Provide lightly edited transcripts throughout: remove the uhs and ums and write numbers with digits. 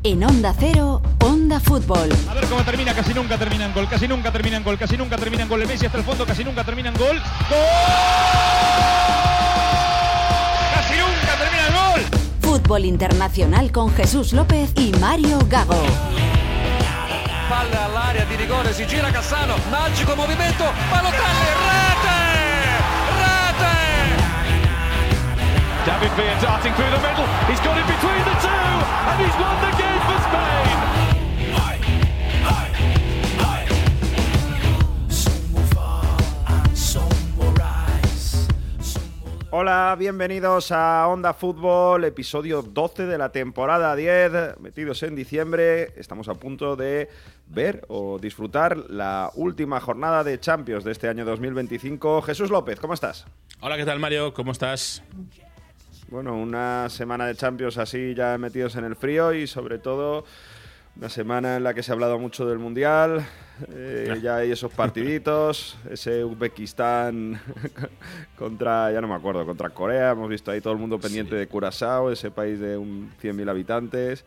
En Onda Cero, Onda Fútbol. A ver cómo termina, casi nunca terminan gol, casi nunca terminan gol, casi nunca terminan gol. El Messi hasta el fondo, casi nunca terminan gol. ¡Gol! ¡Casi nunca terminan gol! Fútbol internacional con Jesús López y Mario Gago. Palla all'area di rigore, si gira Cassano, magico movimento, Balotelli, rete! David Villa darting through the middle, he's got it between the two, and he's won the game for Spain! Hola, bienvenidos a Onda Fútbol, episodio 12 de la temporada 10, metidos en diciembre. Estamos a punto de ver o disfrutar la última jornada de Champions de este año 2025. Jesús López, ¿cómo estás? Hola, ¿qué tal, Mario? ¿Cómo estás? Bueno, una semana de Champions así ya metidos en el frío y sobre todo una semana en la que se ha hablado mucho del Mundial. Ya hay esos partiditos, ese Uzbekistán contra, ya no me acuerdo, contra Corea. Hemos visto ahí todo el mundo pendiente de Curazao, ese país de 100.000 habitantes.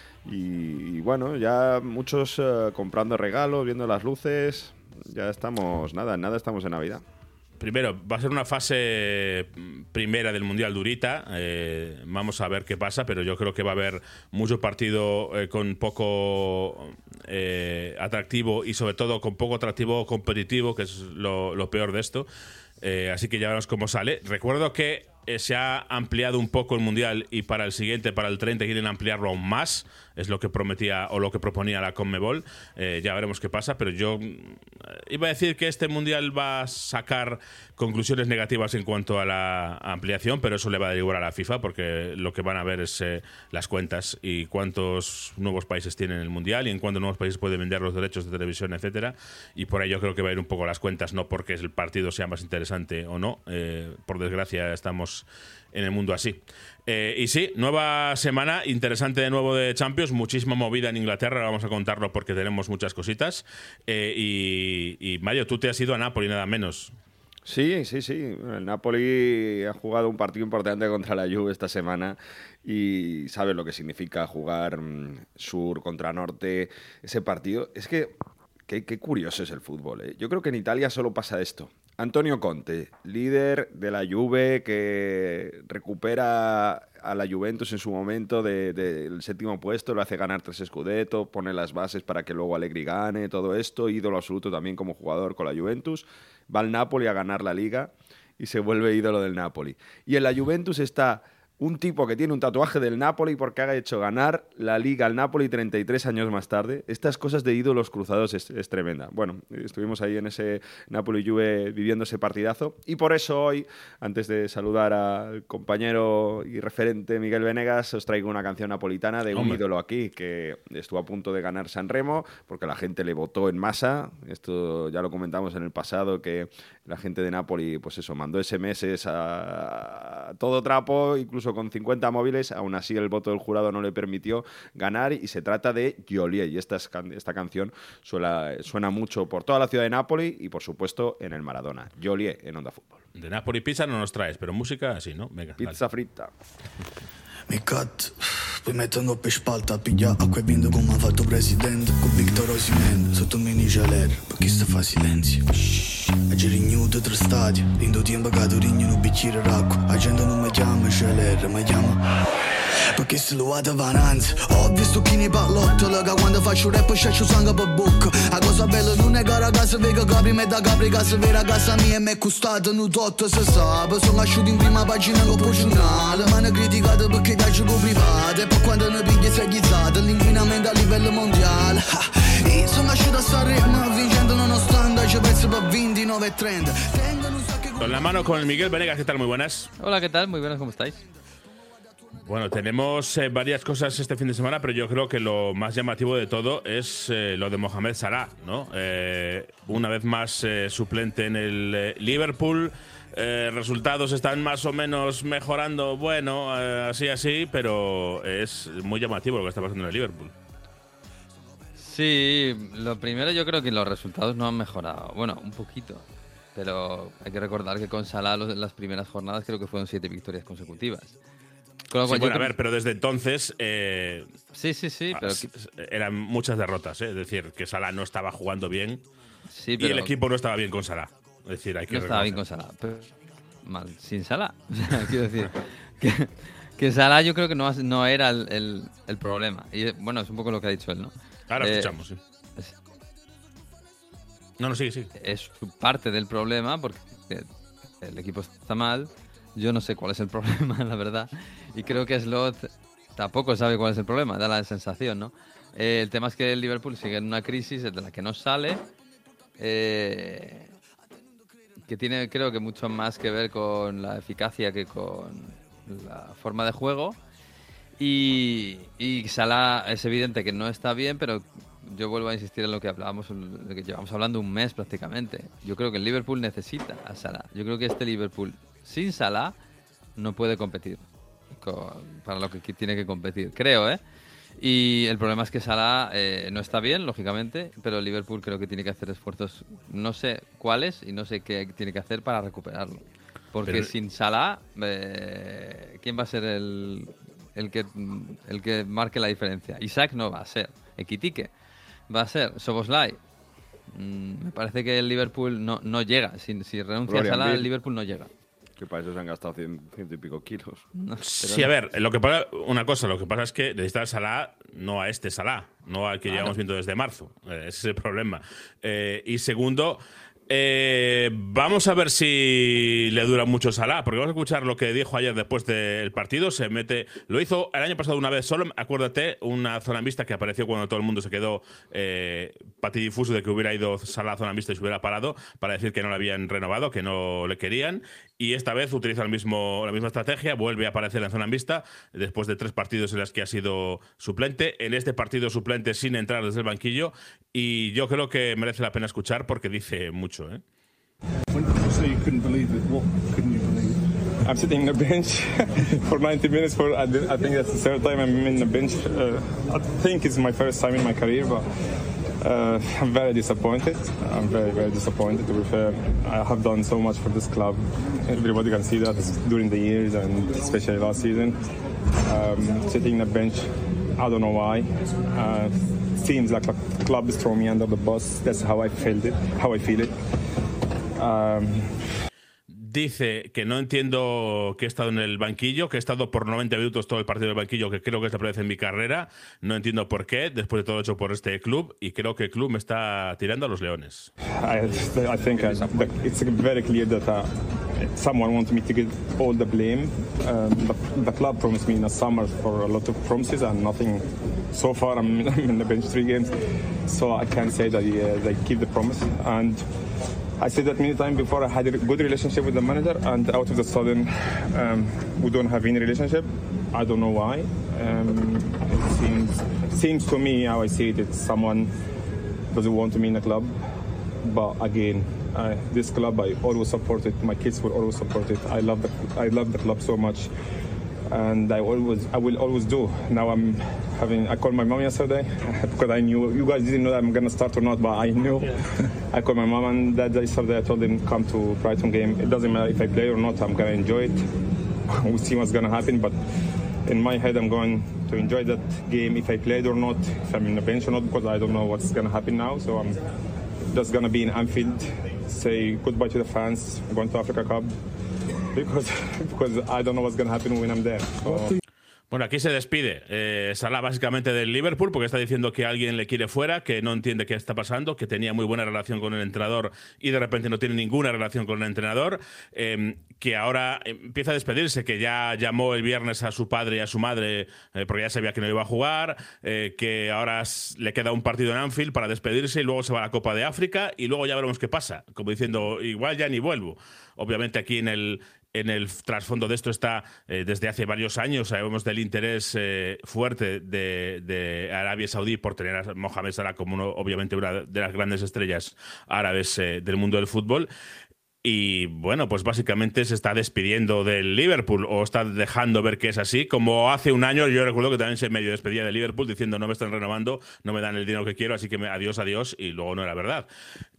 Y bueno, ya muchos comprando regalos, viendo las luces. Ya estamos, nada estamos en Navidad. Primero, va a ser una fase primera del Mundial durita. Vamos a ver qué pasa, pero yo creo que va a haber mucho partido con poco atractivo y sobre todo con poco atractivo competitivo, que es lo peor de esto. Así que ya veremos cómo sale. Recuerdo que se ha ampliado un poco el Mundial y para el siguiente, para el 30, quieren ampliarlo aún más. Es lo que prometía o lo que proponía la CONMEBOL. Ya veremos qué pasa, pero yo iba a decir que este Mundial va a sacar conclusiones negativas en cuanto a la ampliación, pero eso le va a derivar a la FIFA, porque lo que van a ver es las cuentas y cuántos nuevos países tienen el Mundial y en cuántos nuevos países pueden vender los derechos de televisión, etcétera. Y por ahí yo creo que va a ir un poco las cuentas, no porque el partido sea más interesante o no. Por desgracia estamos en el mundo así. Y sí, nueva semana, interesante de nuevo de Champions, muchísima movida en Inglaterra, vamos a contarlo porque tenemos muchas cositas. Y Mario, tú te has ido a Napoli nada menos. Sí. El Napoli ha jugado un partido importante contra la Juve esta semana y sabes lo que significa jugar sur contra norte. Ese partido, es que qué curioso es el fútbol, ¿eh? Yo creo que en Italia solo pasa esto. Antonio Conte, líder de la Juve, que recupera a la Juventus en su momento del séptimo puesto, lo hace ganar 3 Scudetto, pone las bases para que luego Allegri gane, todo esto, ídolo absoluto también como jugador con la Juventus, va al Napoli a ganar la Liga y se vuelve ídolo del Napoli. Y en la Juventus está un tipo que tiene un tatuaje del Napoli porque ha hecho ganar la Liga al Napoli 33 años más tarde. Estas cosas de ídolos cruzados es tremenda. Bueno, estuvimos ahí en ese Napoli-Juve viviendo ese partidazo. Y por eso hoy, antes de saludar al compañero y referente Miguel Venegas, os traigo una canción napolitana de un ídolo aquí que estuvo a punto de ganar Sanremo porque la gente le votó en masa. Esto ya lo comentamos en el pasado, que la gente de Napoli, pues eso, mandó SMS a todo trapo, incluso con 50 móviles. Aún así el voto del jurado no le permitió ganar y se trata de Joliet. Y esta canción suena mucho por toda la ciudad de Nápoli y por supuesto en el Maradona. Joliet en Onda Fútbol. De Napoli pizza no nos traes, pero música sí, ¿no? Venga, pizza fritta. Mi cut, poi mettono per spalta a pigliare acqua e vinto come ha fatto presidente con Victor Osimhen sotto il mini Jaler perché sta fa silenzio. A girignuto tra stadi, in do tempo che tu rigno un bicchiere d'acqua, la gente non mi chiama Jaler, mi chiama perché se lo vado avanti. Ho visto chi ne pallottola che quando faccio rap sciaccio sangue per bocca. La cosa bella non è che la casa vega capri, me da capri casa vera casa mia e mi è costata un tutto se sa. Sono asciuto in prima pagina con giornale, ma ne criticato perché da gioco privato e poi quando ne pigli sei ghizzata l'inquinamento a livello mondiale. E sono asciuto a Sanremo vincendo nonostante ci penso per 29 e 30. Con la mano con Miguel Venegas, ¿qué tal? Muy buenas. Hola, ¿qué tal? Muy buenas, ¿cómo estáis? Bueno, tenemos varias cosas este fin de semana, pero yo creo que lo más llamativo de todo es lo de Mohamed Salah, ¿no? Una vez más suplente en el Liverpool. Resultados están más o menos mejorando, bueno, así, pero es muy llamativo lo que está pasando en el Liverpool. Sí, lo primero yo creo que los resultados no han mejorado. Bueno, un poquito. Pero hay que recordar que con Salah las primeras jornadas creo que fueron 7 victorias consecutivas. Con lo cual, bueno, a ver, pero desde entonces sí, pero eran muchas derrotas, ¿eh? Es decir, que Salah no estaba jugando bien sí, pero y el equipo no estaba bien con Salah. Es decir, hay que no estaba bien con Salah, pero mal sin Salah. Quiero decir que Salah yo creo que no era el problema. Y bueno, es un poco lo que ha dicho él, ¿no? Ahora escuchamos, sí. No, sí. Es parte del problema porque el equipo está mal. Yo no sé cuál es el problema, la verdad. Y creo que Slot tampoco sabe cuál es el problema, da la sensación, ¿no? El tema es que el Liverpool sigue en una crisis de la que no sale, que tiene, creo que, mucho más que ver con la eficacia que con la forma de juego. Y Salah es evidente que no está bien, pero yo vuelvo a insistir en lo que hablábamos, de que llevamos hablando un mes prácticamente. Yo creo que el Liverpool necesita a Salah. Yo creo que este Liverpool sin Salah no puede competir para lo que tiene que competir, creo, ¿eh? Y el problema es que Salah no está bien, lógicamente, pero el Liverpool creo que tiene que hacer esfuerzos, no sé cuáles y no sé qué tiene que hacer para recuperarlo. Porque sin Salah, ¿quién va a ser el que marque la diferencia? Isaac no va a ser, Ekitike va a ser, Szoboszlai. Me parece que el Liverpool no llega. Si renuncia a Salah, el Liverpool no llega. Que para eso se han gastado ciento y pico kilos. No, sí, a ver, lo que pasa es que necesitan a Salah, no a este Salah, no al que llevamos viendo desde marzo. Ese es el problema. Y segundo, vamos a ver si le dura mucho Salah, porque vamos a escuchar lo que dijo ayer después del partido. Lo hizo el año pasado una vez solo, acuérdate, una zona mixta que apareció cuando todo el mundo se quedó patidifuso de que hubiera ido Salah a zona mixta y se hubiera parado para decir que no le habían renovado, que no le querían. Y esta vez utiliza la misma estrategia, vuelve a aparecer en zona mixta después de 3 partidos en los que ha sido suplente. En este partido suplente sin entrar desde el banquillo, y yo creo que merece la pena escuchar porque dice mucho, ¿eh? When you say you couldn't believe it, what couldn't you believe? I'm sitting in the bench for 90 minutes. I think that's the third time I'm in the bench. I think it's my first time in my career, but I'm very disappointed. I'm very, very disappointed, to be fair. I have done so much for this club. Everybody can see that during the years, and especially last season. Sitting in the bench, I don't know why. Seems like the club is throwing me under the bus. That's how I feel it. Dice que no entiendo que he estado en el banquillo, que he estado por 90 minutos todo el partido del banquillo, que creo que es la primera vez en mi carrera. No entiendo por qué, después de todo hecho por este club, y creo que el club me está tirando a los leones. I think it's very clear that someone wants me to get all the blame. The club promised me in the summer for a lot of promises and nothing. So far, I'm in the bench 3 games, so I can't say that they keep the promise. And I said that many times before. I had a good relationship with the manager, and out of the sudden, we don't have any relationship. I don't know why. It seems to me, how I see it, it's someone doesn't want me in the club. But again, this club, I always support it. My kids will always support it. I love the club so much, and I will always do. Now I called my mom yesterday because I knew you guys didn't know that I'm gonna start or not, but I knew. Yeah. I called my mom and dad yesterday. I told them come to Brighton game. It doesn't matter if I play or not. I'm gonna enjoy it. We'll see what's gonna happen, but in my head, I'm going to enjoy that game if I played or not, if I'm in the bench or not, because I don't know what's gonna happen now. So I'm just gonna be in Anfield, say goodbye to the fans, going to Africa Cup, because I don't know what's gonna happen when I'm there. So. Bueno, aquí se despide Salah básicamente del Liverpool porque está diciendo que alguien le quiere fuera, que no entiende qué está pasando, que tenía muy buena relación con el entrenador y de repente no tiene ninguna relación con el entrenador, que ahora empieza a despedirse, que ya llamó el viernes a su padre y a su madre porque ya sabía que no iba a jugar, que ahora le queda un partido en Anfield para despedirse y luego se va a la Copa de África y luego ya veremos qué pasa, como diciendo, igual ya ni vuelvo. Obviamente aquí en el trasfondo de esto está, desde hace varios años, sabemos del interés fuerte de Arabia Saudí por tener a Mohamed Salah como obviamente una de las grandes estrellas árabes del mundo del fútbol. Y bueno, pues básicamente se está despidiendo del Liverpool o está dejando ver que es así. Como hace un año yo recuerdo que también se medio despedía del Liverpool diciendo no me están renovando, no me dan el dinero que quiero, así que adiós, y luego no era verdad.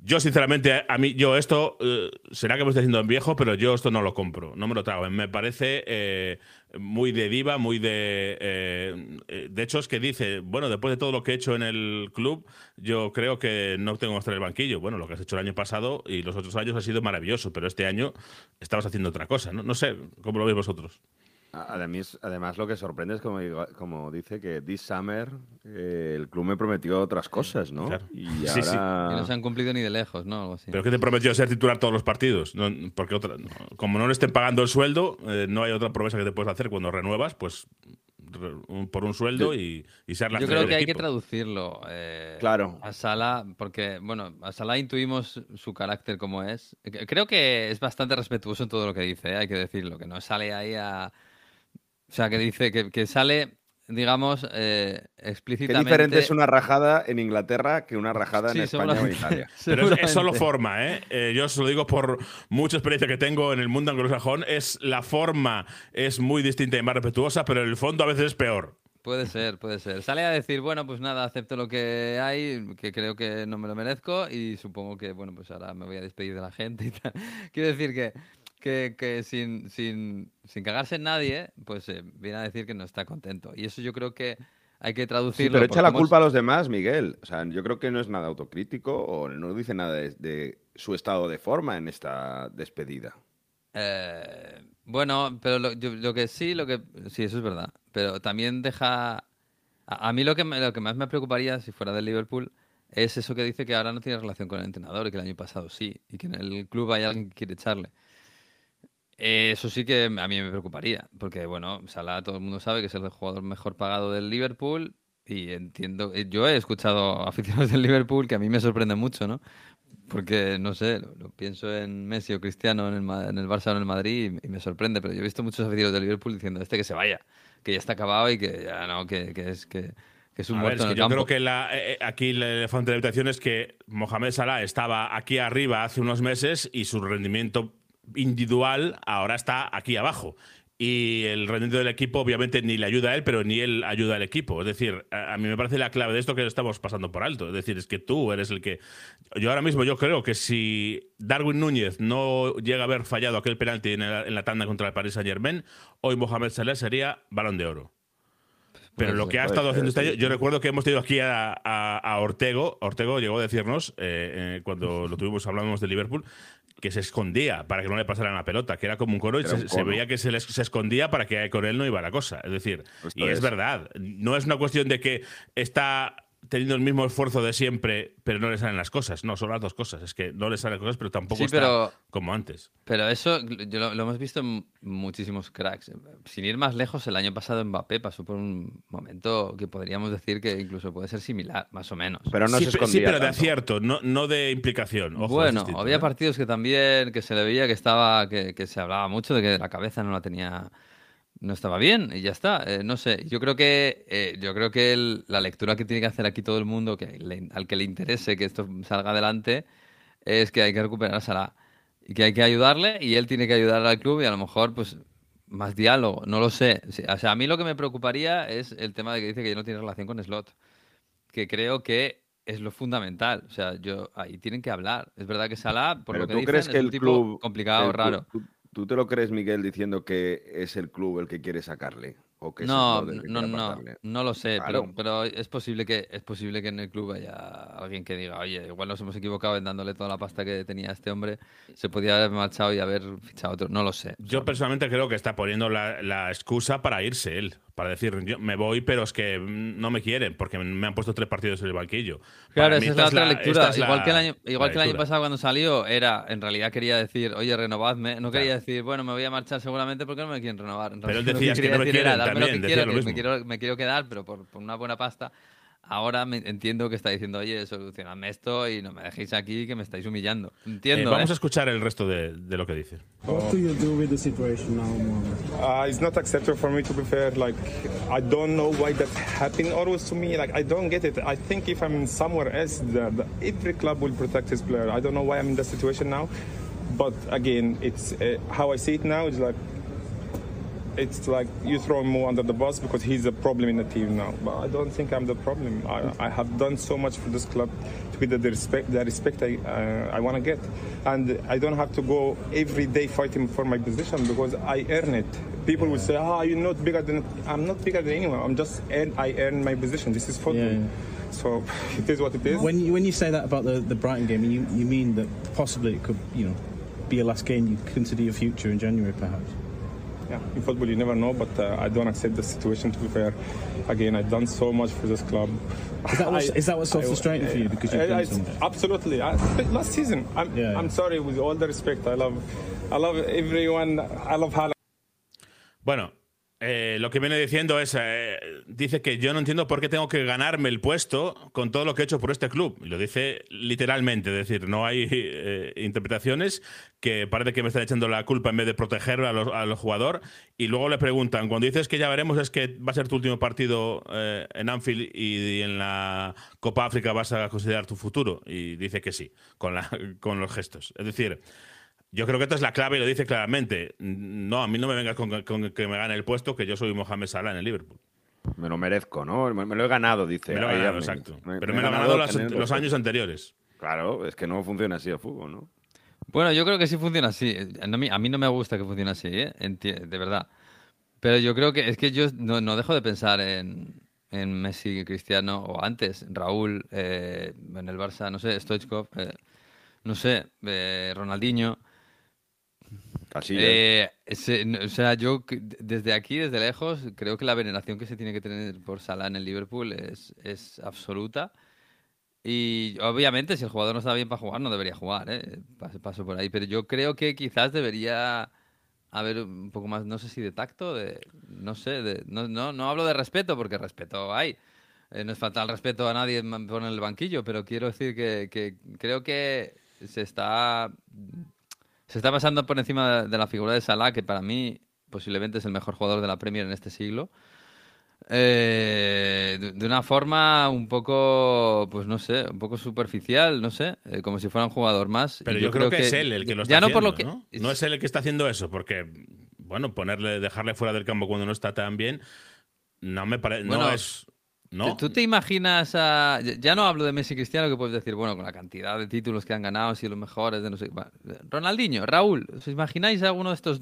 Yo, sinceramente, esto, será que me estoy haciendo viejo, pero yo esto no lo compro, no me lo trago. Me parece muy de diva, muy de... de hecho, es que dice, bueno, después de todo lo que he hecho en el club, yo creo que no tengo que estar en el banquillo. Bueno, lo que has hecho el año pasado y los otros años ha sido maravilloso, pero este año estabas haciendo otra cosa, ¿no? No sé, ¿cómo lo veis vosotros? Además, lo que sorprende es como dice que this summer el club me prometió otras cosas, ¿no? Claro. Y Sí, ahora... Y no se han cumplido ni de lejos, ¿no? Algo así. ¿Pero qué te prometió ser titular todos los partidos? No, porque como no le estén pagando el sueldo, no hay otra promesa que te puedes hacer cuando renuevas, pues por un sueldo y ser la Yo creo que hay que traducirlo claro. a Salah, porque, bueno, a Salah intuimos su carácter como es. Creo que es bastante respetuoso en todo lo que dice, hay que decirlo, que no sale ahí a... O sea, que dice que sale, digamos, explícitamente... Qué diferente es una rajada en Inglaterra que una rajada en España o en Italia. Pero es solo forma, ¿eh? Yo os lo digo por mucha experiencia que tengo en el mundo anglosajón. La forma es muy distinta y más respetuosa, pero el fondo a veces es peor. Puede ser. Sale a decir, bueno, pues nada, acepto lo que hay, que creo que no me lo merezco y supongo que, bueno, pues ahora me voy a despedir de la gente y tal. Quiero decir que sin cagarse en nadie, pues viene a decir que no está contento. Y eso yo creo que hay que traducirlo. Sí, pero echa la culpa a los demás, Miguel. O sea, yo creo que no es nada autocrítico o no dice nada de su estado de forma en esta despedida. Bueno, pero lo que sí, eso es verdad. Pero también deja... A mí lo que más me preocuparía, si fuera del Liverpool, es eso que dice que ahora no tiene relación con el entrenador y que el año pasado sí. Y que en el club hay alguien que quiere echarle. Eso sí que a mí me preocuparía, porque bueno, Salah todo el mundo sabe que es el jugador mejor pagado del Liverpool y entiendo, yo he escuchado aficionados del Liverpool que a mí me sorprende mucho, ¿no? Porque, no sé, lo pienso en Messi o Cristiano en el Barça o en el Madrid y me sorprende, pero yo he visto muchos aficionados del Liverpool diciendo que se vaya, que ya está acabado y que ya no, que es un muerto en el yo campo. creo que aquí el elefante de la habitación es que Mohamed Salah estaba aquí arriba hace unos meses y su rendimiento individual ahora está aquí abajo y el rendimiento del equipo obviamente ni le ayuda a él, pero ni él ayuda al equipo. Es decir, a mí me parece la clave de esto que estamos pasando por alto. Es decir, es que tú eres el que... Yo ahora mismo creo que si Darwin Núñez no llega a haber fallado aquel penalti en la tanda contra el Paris Saint-Germain, hoy Mohamed Salah sería Balón de Oro. Pero lo que ha estado haciendo este año, yo recuerdo que hemos tenido aquí a Ortego. Ortego llegó a decirnos, cuando lo tuvimos, hablábamos de Liverpool, que se escondía para que no le pasaran la pelota, que era como un cono y se veía que se escondía para que con él no iba la cosa. Es decir, es verdad, no es una cuestión de que está teniendo el mismo esfuerzo de siempre, pero no le salen las cosas. No, son las dos cosas. Es que no le salen las cosas, pero tampoco está como antes. Pero eso lo hemos visto en muchísimos cracks. Sin ir más lejos, el año pasado Mbappé pasó por un momento que podríamos decir que incluso puede ser similar, más o menos. Pero no se escondía sí, pero tanto. De acierto, no de implicación. Ojo, bueno, había partidos que también que se le veía que se hablaba mucho de que la cabeza no la tenía... No estaba bien y ya está. No sé. Yo creo que la lectura que tiene que hacer aquí todo el mundo, al que le interese que esto salga adelante, es que hay que recuperar a Salah y que hay que ayudarle y él tiene que ayudar al club y a lo mejor pues más diálogo. No lo sé. O sea, a mí lo que me preocuparía es el tema de que dice que ya no tiene relación con Slot, que creo que es lo fundamental. O sea, ahí tienen que hablar. Es verdad que Salah, por pero lo que ¿tú dicen, crees que es un el tipo club, complicado, raro. ¿Tú te lo crees, Miguel, diciendo que es el club el que quiere sacarle? ¿O que no lo sé, claro. pero es posible que en el club haya alguien que diga, oye, igual nos hemos equivocado en dándole toda la pasta que tenía este hombre, se podía haber marchado y haber fichado otro, no lo sé. Yo personalmente creo que está poniendo la excusa para irse él, para decir, yo me voy, pero es que no me quieren, porque me han puesto 3 partidos en el banquillo. Claro, esa es la otra lectura. Igual que el año pasado cuando salió, en realidad quería decir, oye, renovadme, no quería decir, bueno, me voy a marchar seguramente porque no me quieren renovar. Pero él decía que no me quieren también, decía lo mismo. Me quiero quedar, pero por una buena pasta. Ahora entiendo que está diciendo, oye, solucionadme esto y no me dejéis aquí que me estáis humillando. Entiendo. Vamos a escuchar el resto de lo que dice. What do you do with the situation now, Mohamed? It's not acceptable for me, to be fair. Like, I don't know why that happened always to me. Like, I don't get it. I think if I'm somewhere else, every club will protect his player. I don't know why I'm in that situation now. But again, it's how I see it now is like it's like you throw Mo under the bus because he's a problem in the team now. But I don't think I'm the problem. I have done so much for this club to get the respect I want to get. And I don't have to go every day fighting for my position because I earn it. People will say, you're not bigger than... I'm not bigger than anyone. I earn my position. This is football. Yeah. So it is what it is. When you say that about the Brighton game, you mean that possibly it could, be your last game, you consider your future in January, perhaps? Yeah, in football you never know, but I don't accept the situation, to be fair. Again, I've done so much for this club. Is that what's so frustrating for you? Because you've done so much? Absolutely. Last season, I'm sorry, with all the respect, I love everyone, I love Haaland. Bueno, lo que viene diciendo es, dice que yo no entiendo por qué tengo que ganarme el puesto con todo lo que he hecho por este club. Y lo dice literalmente, es decir, no hay interpretaciones, que parece que me están echando la culpa en vez de proteger al jugador. Y luego le preguntan, cuando dices que ya veremos, ¿es que va a ser tu último partido en Anfield y en la Copa África vas a considerar tu futuro? Y dice que sí, con los gestos. Es decir... Yo creo que esta es la clave y lo dice claramente. No, a mí no me vengas con que me gane el puesto, que yo soy Mohamed Salah en el Liverpool. Me lo merezco, ¿no? Me lo he ganado, dice. Me lo he ganado, exacto. Pero me lo he ganado los años anteriores. Claro, es que no funciona así el fútbol, ¿no? Bueno, yo creo que sí funciona así. A mí no me gusta que funcione así, de verdad. Pero yo creo que es que yo no dejo de pensar en Messi, Cristiano, o antes, Raúl, en el Barça, no sé, Stoichkov, no sé, Ronaldinho... o sea, yo desde aquí, desde lejos, creo que la veneración que se tiene que tener por Salah en el Liverpool es absoluta. Y obviamente, si el jugador no está bien para jugar, no debería jugar, paso por ahí. Pero yo creo que quizás debería haber un poco más, no sé si de tacto, no hablo de respeto, porque respeto hay. No es falta el respeto a nadie por el banquillo, pero quiero decir que creo que se está pasando por encima de la figura de Salah, que para mí posiblemente es el mejor jugador de la Premier en este siglo. De una forma un poco, pues no sé, un poco superficial, no sé, como si fuera un jugador más. Pero yo creo que es él el que lo está haciendo, ¿no? No es él el que está haciendo eso, porque, bueno, dejarle fuera del campo cuando no está tan bien, no me parece, no es... ¿No? ¿Tú te imaginas ya no hablo de Messi y Cristiano, que puedes decir, bueno, con la cantidad de títulos que han ganado, si los mejores, de no sé... Ronaldinho, Raúl, ¿os imagináis a alguno de estos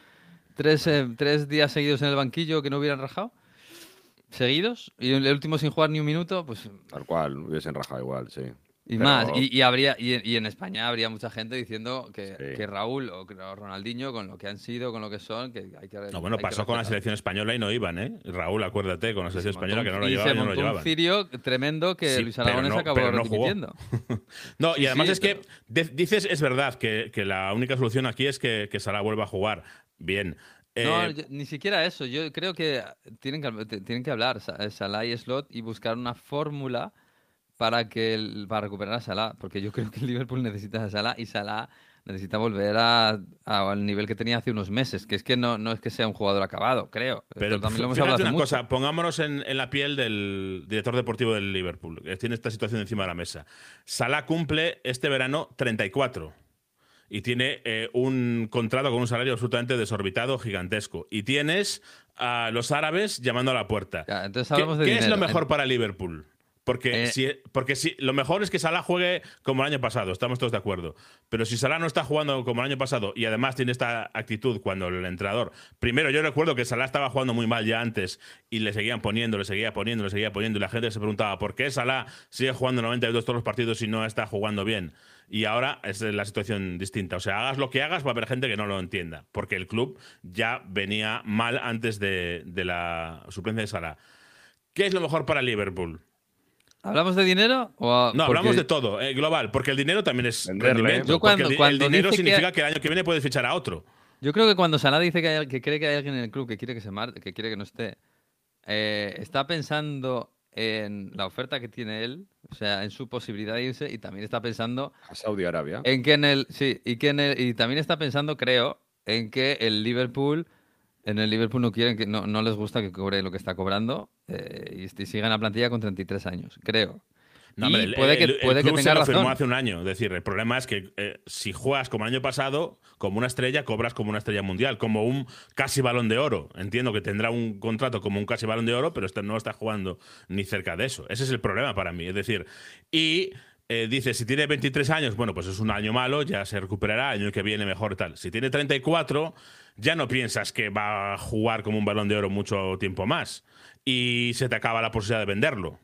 tres días seguidos en el banquillo que no hubieran rajado? ¿Seguidos? ¿Y el último sin jugar ni un minuto? Pues... Tal cual, hubiesen rajado igual, sí. Y más, y en España habría mucha gente diciendo que Raúl o Ronaldinho, con lo que han sido, con lo que son, que hay que... No, bueno, pasó con la selección española y no iban, ¿eh? Raúl, acuérdate, con la selección española que no lo llevaban y no lo llevaban. Un cirio tremendo que Luis Aragonés acabó repitiendo. No, y además es que dices, es verdad, que la única solución aquí es que Salah vuelva a jugar. Bien. No, ni siquiera eso. Yo creo que tienen que hablar Salah y Slot y buscar una fórmula para recuperar a Salah, porque yo creo que el Liverpool necesita a Salah y Salah necesita volver al nivel que tenía hace unos meses, que es que no es que sea un jugador acabado, creo. Pero también lo hemos hablado hace mucho. Cosa, pongámonos en la piel del director deportivo del Liverpool, que tiene esta situación encima de la mesa. Salah cumple este verano 34 y tiene un contrato con un salario absolutamente desorbitado, gigantesco. Y tienes a los árabes llamando a la puerta. Ya, entonces hablamos de ¿Qué dinero. es lo mejor para Liverpool? Porque si lo mejor es que Salah juegue como el año pasado, estamos todos de acuerdo. Pero si Salah no está jugando como el año pasado y además tiene esta actitud cuando el entrenador... Primero, yo recuerdo que Salah estaba jugando muy mal ya antes y le seguía poniendo y la gente se preguntaba ¿por qué Salah sigue jugando 92 todos los partidos y no está jugando bien? Y ahora es la situación distinta. O sea, hagas lo que hagas, va a haber gente que no lo entienda. Porque el club ya venía mal antes de la suplencia de Salah. ¿Qué es lo mejor para Liverpool? ¿Hablamos de dinero? No, hablamos de todo, global, porque el dinero también es rendimiento. El dinero significa que el año que viene puedes fichar a otro. Yo creo que cuando Salah dice que cree que hay alguien en el club que quiere que se marche, que quiere que no esté, está pensando en la oferta que tiene él, o sea, en su posibilidad de irse, y también está pensando a Saudi Arabia. En que y también está pensando, creo, en que el Liverpool no quieren no les gusta que cobre lo que está cobrando y sigan la plantilla con 33 años, creo. No, y hombre, puede que el tenga club se lo razón. firmó hace un año. Es decir, el problema es que si juegas como el año pasado, como una estrella, cobras como una estrella mundial, como un casi Balón de Oro. Entiendo que tendrá un contrato como un casi Balón de Oro, pero no está jugando ni cerca de eso. Ese es el problema para mí. Es decir, y dice, si tiene 23 años, bueno, pues es un año malo, ya se recuperará, el año que viene mejor tal. Si tiene 34, ya no piensas que va a jugar como un Balón de Oro mucho tiempo más. Y se te acaba la posibilidad de venderlo.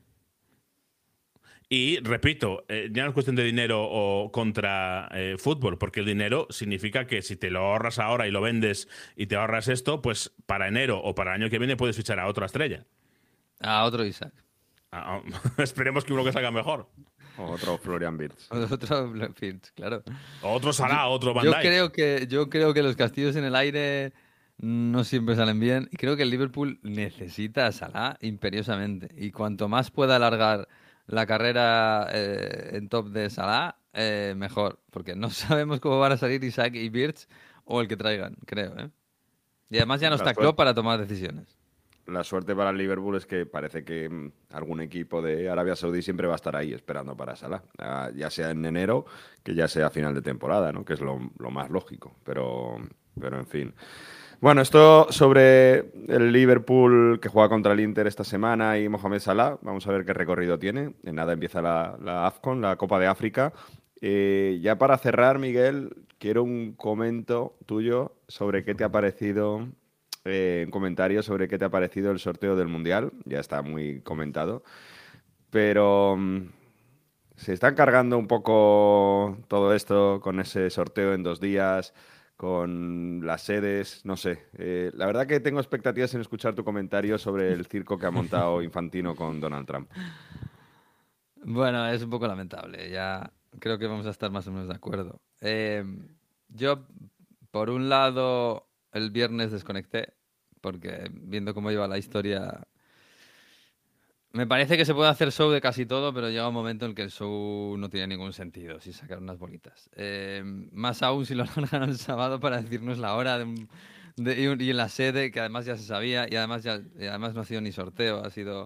Y repito, ya no es cuestión de dinero o contra fútbol, porque el dinero significa que si te lo ahorras ahora y lo vendes y te ahorras esto, pues para enero o para el año que viene puedes fichar a otra estrella. A otro Isaac. Esperemos que uno que salga mejor. O otro Florian Wirtz. Otro Wirtz, claro. O otro Salah, otro Van Dijk. Yo creo que los castillos en el aire no siempre salen bien. Y creo que el Liverpool necesita a Salah imperiosamente. Y cuanto más pueda alargar la carrera en top de Salah, mejor. Porque no sabemos cómo van a salir Isaac y Wirtz o el que traigan, creo. Y además ya no está Klopp para tomar decisiones. La suerte para el Liverpool es que parece que algún equipo de Arabia Saudí siempre va a estar ahí esperando para Salah. Ya sea en enero, que ya sea a final de temporada, ¿no? Que es lo más lógico. Pero en fin. Bueno, esto sobre el Liverpool que juega contra el Inter esta semana y Mohamed Salah. Vamos a ver qué recorrido tiene. En nada empieza la AFCON, la Copa de África. Ya para cerrar, Miguel, quiero un comentario tuyo sobre qué te ha parecido, un comentario sobre qué te ha parecido el sorteo del Mundial. Ya está muy comentado. Pero se está encargando un poco todo esto con ese sorteo en 2 días, con las sedes, no sé. La verdad que tengo expectativas en escuchar tu comentario sobre el circo que ha montado Infantino con Donald Trump. Bueno, es un poco lamentable. Ya creo que vamos a estar más o menos de acuerdo. Yo, por un lado, el viernes desconecté, porque viendo cómo iba la historia, me parece que se puede hacer show de casi todo, pero llega un momento en que el show no tiene ningún sentido si sacar unas bolitas. Más aún si lo alargan el sábado para decirnos la hora y en la sede, que además ya se sabía, y además no ha sido ni sorteo, ha sido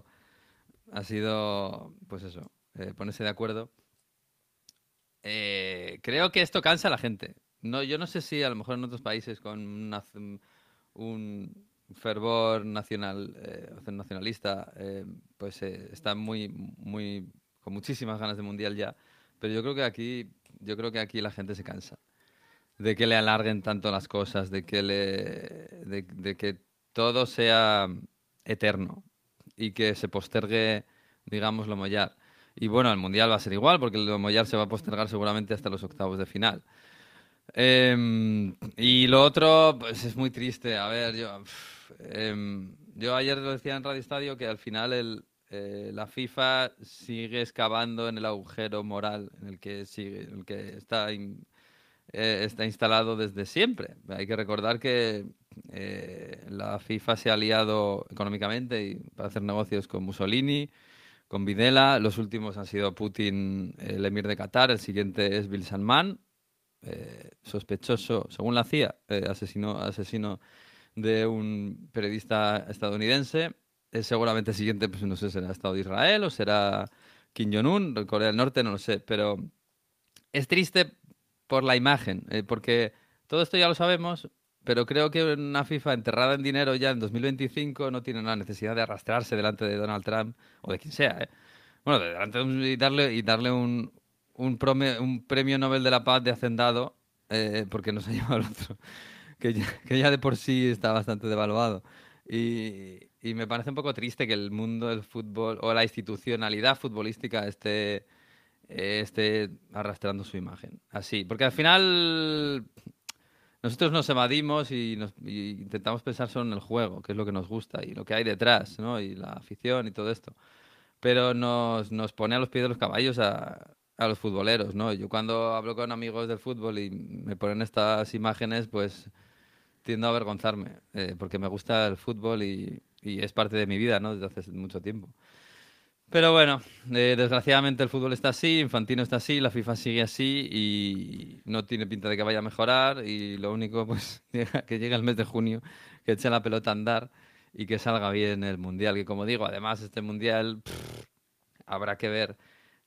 pues eso, ponerse de acuerdo. Creo que esto cansa a la gente. Yo no sé si a lo mejor en otros países con un fervor nacionalista, pues están con muchísimas ganas de mundial ya, pero yo creo que aquí la gente se cansa de que le alarguen tanto las cosas, de que todo sea eterno y que se postergue, digamos, lo Mollar. Y bueno, el mundial va a ser igual, porque el Mollar se va a postergar seguramente hasta los octavos de final. Y lo otro, pues es muy triste. A ver, yo ayer lo decía en Radio Estadio que al final la FIFA sigue excavando en el agujero moral en el que está instalado desde siempre. Hay que recordar que la FIFA se ha aliado económicamente para hacer negocios con Mussolini, con Videla. Los últimos han sido Putin, el emir de Qatar. El siguiente es Bin Salman, sospechoso, según la CIA, asesino de un periodista estadounidense. Seguramente el siguiente, pues no sé, será Estado de Israel o será Kim Jong-un, Corea del Norte, no lo sé. Pero es triste por la imagen, porque todo esto ya lo sabemos, pero creo que una FIFA enterrada en dinero ya en 2025 no tiene la necesidad de arrastrarse delante de Donald Trump o de quien sea. Bueno, delante y darle un premio Nobel de la Paz de hacendado, porque no se ha llevado el otro, que ya de por sí está bastante devaluado. Y me parece un poco triste que el mundo del fútbol o la institucionalidad futbolística esté arrastrando su imagen. Así, porque al final nosotros nos evadimos y intentamos pensar solo en el juego, que es lo que nos gusta y lo que hay detrás, ¿no? Y la afición y todo esto. Pero nos pone a los pies de los caballos a los futboleros, ¿no? Yo cuando hablo con amigos del fútbol y me ponen estas imágenes, pues tiendo a avergonzarme, porque me gusta el fútbol y es parte de mi vida, ¿no? Desde hace mucho tiempo. Pero bueno, desgraciadamente el fútbol está así, Infantino está así, la FIFA sigue así y no tiene pinta de que vaya a mejorar, y lo único, pues, que llegue el mes de junio, que eche la pelota a andar y que salga bien el Mundial, que como digo, además este Mundial habrá que ver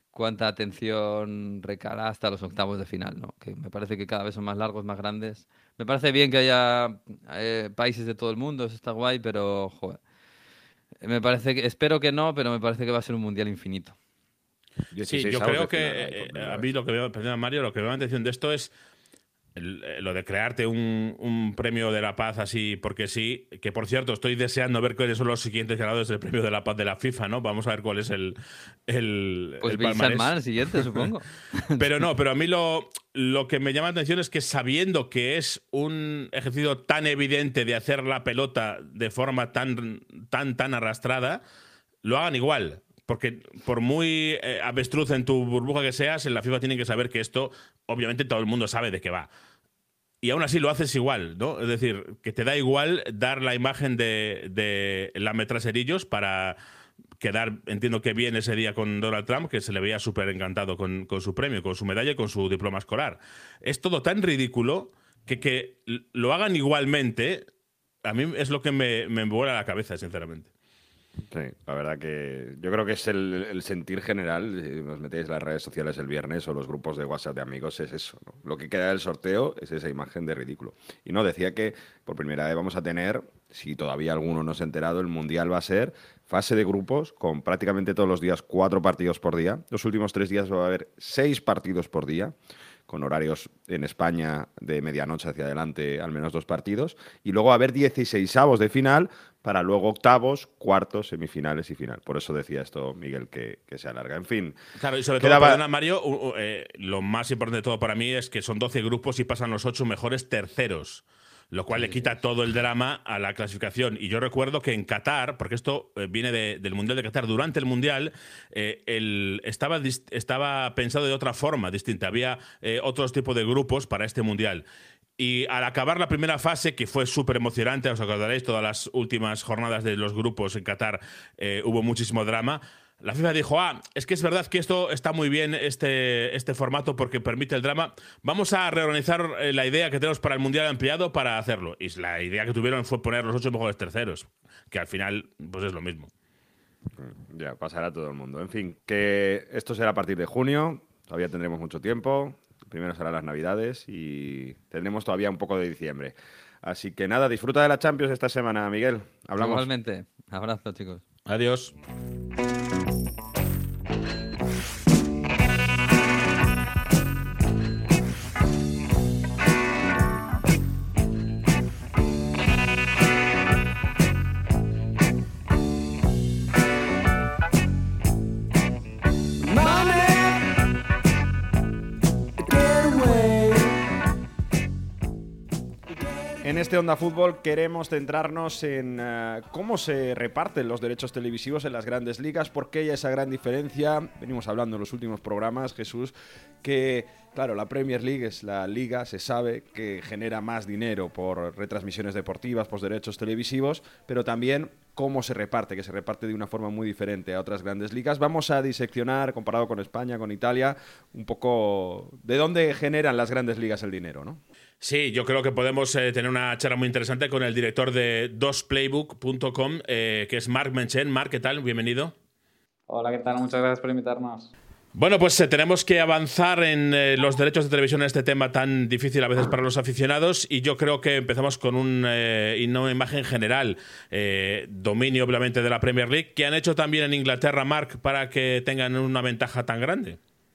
cuánta atención recala hasta los octavos de final, ¿no? Que me parece que cada vez son más largos, más grandes. Me parece bien que haya países de todo el mundo, eso está guay, pero joder, espero que no, pero me parece que va a ser un mundial infinito. Sí, yo creo que a mí lo que veo, perdona Mario, lo que me llama la atención de esto es lo de crearte un premio de la paz así porque sí, que por cierto estoy deseando ver cuáles son los siguientes ganadores del premio de la paz de la FIFA, ¿no? Vamos a ver cuál es el pues Bin Salman el siguiente, supongo. pero a mí lo que me llama la atención es que sabiendo que es un ejercicio tan evidente de hacer la pelota de forma tan arrastrada, lo hagan igual. Porque por muy avestruz en tu burbuja que seas, en la FIFA tienen que saber que esto, obviamente todo el mundo sabe de qué va. Y aún así lo haces igual, ¿no? Es decir, que te da igual dar la imagen de lametraserillos para quedar, entiendo que bien ese día con Donald Trump, que se le veía súper encantado con su premio, con su medalla y con su diploma escolar. Es todo tan ridículo que lo hagan igualmente, a mí es lo que me vuela la cabeza, sinceramente. Sí, la verdad que yo creo que es el sentir general. Si os metéis en las redes sociales el viernes o los grupos de WhatsApp de amigos, es eso, ¿no? Lo que queda del sorteo es esa imagen de ridículo. Y no, decía que por primera vez vamos a tener, si todavía alguno no se ha enterado, el Mundial va a ser fase de grupos con prácticamente todos los días 4 partidos por día. Los últimos 3 días va a haber 6 partidos por día, con horarios en España de medianoche hacia adelante, al menos 2 partidos. Y luego va a haber 16avos de final para luego octavos, cuartos, semifinales y final. Por eso decía esto, Miguel, que se alarga. En fin. Claro, y sobre todo, perdona, Mario, lo más importante de todo para mí es que son 12 grupos y pasan los 8 mejores terceros, lo cual le quita todo el drama a la clasificación. Y yo recuerdo que en Qatar, porque esto viene del Mundial de Qatar, durante el Mundial estaba pensado de otra forma distinta. Había otros tipos de grupos para este Mundial. Y al acabar la primera fase, que fue súper emocionante, os acordaréis, todas las últimas jornadas de los grupos en Qatar hubo muchísimo drama. La FIFA dijo, es que es verdad que esto está muy bien, este formato, porque permite el drama. Vamos a reorganizar la idea que tenemos para el Mundial ampliado para hacerlo. Y la idea que tuvieron fue poner los 8 mejores terceros, que al final pues es lo mismo. Ya, pasará a todo el mundo. En fin, que esto será a partir de junio, todavía tendremos mucho tiempo. Primero serán las Navidades y tendremos todavía un poco de diciembre. Así que nada, disfruta de la Champions esta semana, Miguel. Hablamos. Igualmente. Abrazo, chicos. Adiós. En este Onda Fútbol queremos centrarnos en cómo se reparten los derechos televisivos en las grandes ligas, por qué hay esa gran diferencia. Venimos hablando en los últimos programas, Jesús, que claro, la Premier League es la liga, se sabe que genera más dinero por retransmisiones deportivas, por derechos televisivos, pero también cómo se reparte, que se reparte de una forma muy diferente a otras grandes ligas. Vamos a diseccionar, comparado con España, con Italia, un poco de dónde generan las grandes ligas el dinero, ¿no? Sí, yo creo que podemos tener una charla muy interesante con el director de dosplaybook.com, que es Marc Menchen. Marc, ¿qué tal? Bienvenido. Hola, ¿qué tal? Muchas gracias por invitarnos. Bueno, pues tenemos que avanzar en los derechos de televisión en este tema tan difícil a veces para los aficionados, y yo creo que empezamos con una imagen general. Dominio, obviamente, de la Premier League. ¿Qué han hecho también en Inglaterra, Marc, para que tengan una ventaja tan grande?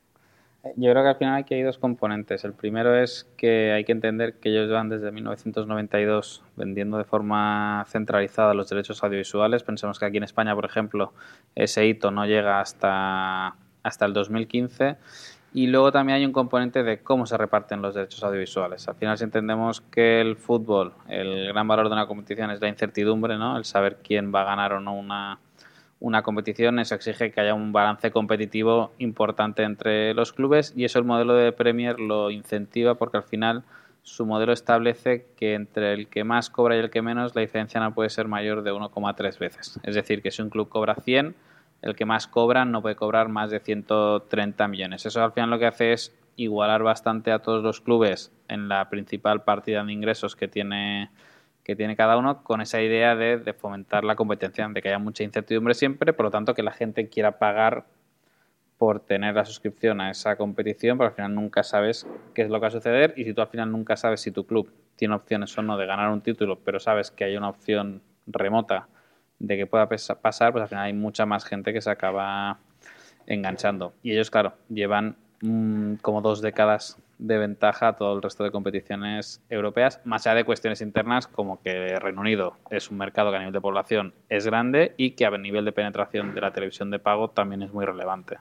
Yo creo que al final aquí hay 2 componentes. El primero es que hay que entender que ellos llevan desde 1992 vendiendo de forma centralizada los derechos audiovisuales. Pensemos que aquí en España, por ejemplo, ese hito no llega hasta el 2015. Y luego también hay un componente de cómo se reparten los derechos audiovisuales. Al final, si entendemos que el fútbol, el gran valor de una competición es la incertidumbre, ¿no? El saber quién va a ganar o no una competición, eso exige que haya un balance competitivo importante entre los clubes, y eso el modelo de Premier lo incentiva, porque al final su modelo establece que entre el que más cobra y el que menos la diferencia no puede ser mayor de 1,3 veces. Es decir, que si un club cobra 100, el que más cobra no puede cobrar más de 130 millones. Eso al final lo que hace es igualar bastante a todos los clubes en la principal partida de ingresos que tiene cada uno, con esa idea de fomentar la competencia, de que haya mucha incertidumbre siempre, por lo tanto que la gente quiera pagar por tener la suscripción a esa competición, pero al final nunca sabes qué es lo que va a suceder, y si tú al final nunca sabes si tu club tiene opciones o no de ganar un título, pero sabes que hay una opción remota de que pueda pasar, pues al final hay mucha más gente que se acaba enganchando. Y ellos, claro, llevan como 2 décadas de ventaja a todo el resto de competiciones europeas, más allá de cuestiones internas como que Reino Unido es un mercado que a nivel de población es grande y que a nivel de penetración de la televisión de pago también es muy relevante.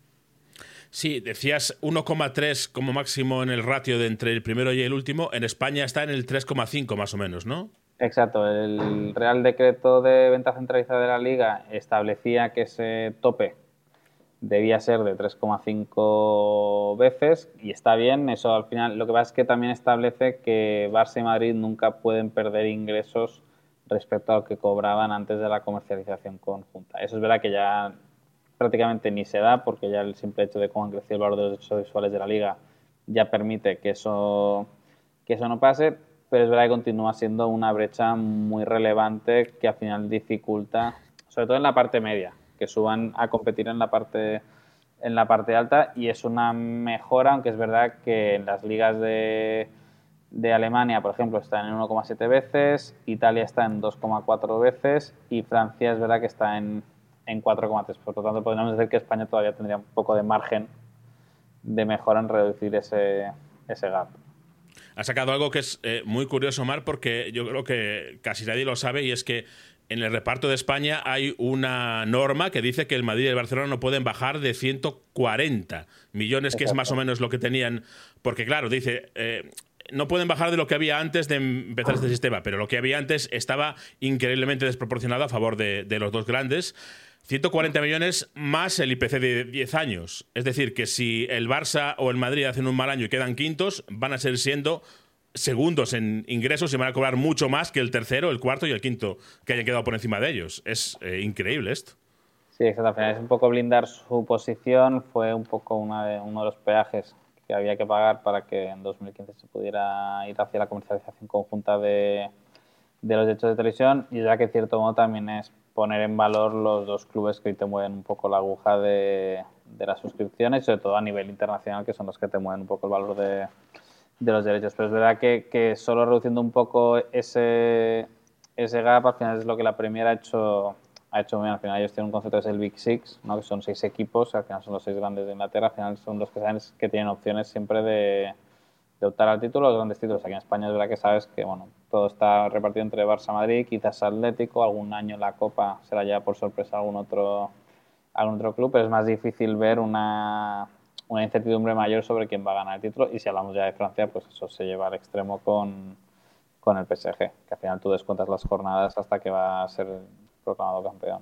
Sí, decías 1,3 como máximo en el ratio de entre el primero y el último. En España está en el 3,5 más o menos, ¿no? Exacto. El Real Decreto de Venta Centralizada de la Liga establecía que ese tope debía ser de 3,5 veces y está bien. Eso al final, lo que pasa es que también establece que Barça y Madrid nunca pueden perder ingresos respecto a lo que cobraban antes de la comercialización conjunta. Eso es verdad que ya prácticamente ni se da, porque ya el simple hecho de cómo han crecido el valor de los derechos audiovisuales de la Liga ya permite que eso no pase, pero es verdad que continúa siendo una brecha muy relevante que al final dificulta, sobre todo en la parte media, que suban a competir en la parte alta, y es una mejora, aunque es verdad que en las ligas de Alemania, por ejemplo, está en 1,7 veces, Italia está en 2,4 veces y Francia es verdad que está en 4,3. Por lo tanto, podríamos decir que España todavía tendría un poco de margen de mejora en reducir ese gap. Ha sacado algo que es muy curioso, Mar, porque yo creo que casi nadie lo sabe, y es que en el reparto de España hay una norma que dice que el Madrid y el Barcelona no pueden bajar de 140 millones, Exacto. Que es más o menos lo que tenían, porque claro, dice... no pueden bajar de lo que había antes de empezar este sistema, pero lo que había antes estaba increíblemente desproporcionado a favor de los dos grandes. 140 millones más el IPC de 10 años. Es decir, que si el Barça o el Madrid hacen un mal año y quedan quintos, van a seguir siendo segundos en ingresos y van a cobrar mucho más que el tercero, el cuarto y el quinto que hayan quedado por encima de ellos. Es increíble esto. Sí, exacto. Al final es un poco blindar su posición. Fue un poco uno de los peajes que había que pagar para que en 2015 se pudiera ir hacia la comercialización conjunta de los derechos de televisión, y ya que en cierto modo también es poner en valor los dos clubes que hoy te mueven un poco la aguja de las suscripciones, sobre todo a nivel internacional, que son los que te mueven un poco el valor de los derechos. Pero es verdad que solo reduciendo un poco ese gap, al final es lo que la Premier ha hecho muy bien. Al final ellos tienen un concepto que es el Big Six, ¿no? Que son 6 equipos, al final son los 6 grandes de Inglaterra, al final son los que saben que tienen opciones siempre de optar al título, los grandes títulos. Aquí en España es verdad que sabes que bueno, todo está repartido entre Barça, Madrid, quizás Atlético, algún año la Copa será ya por sorpresa algún otro club, pero es más difícil ver una incertidumbre mayor sobre quién va a ganar el título. Y si hablamos ya de Francia, pues eso se lleva al extremo con el PSG, que al final tú descuentas las jornadas hasta que va a ser proclamado campeón.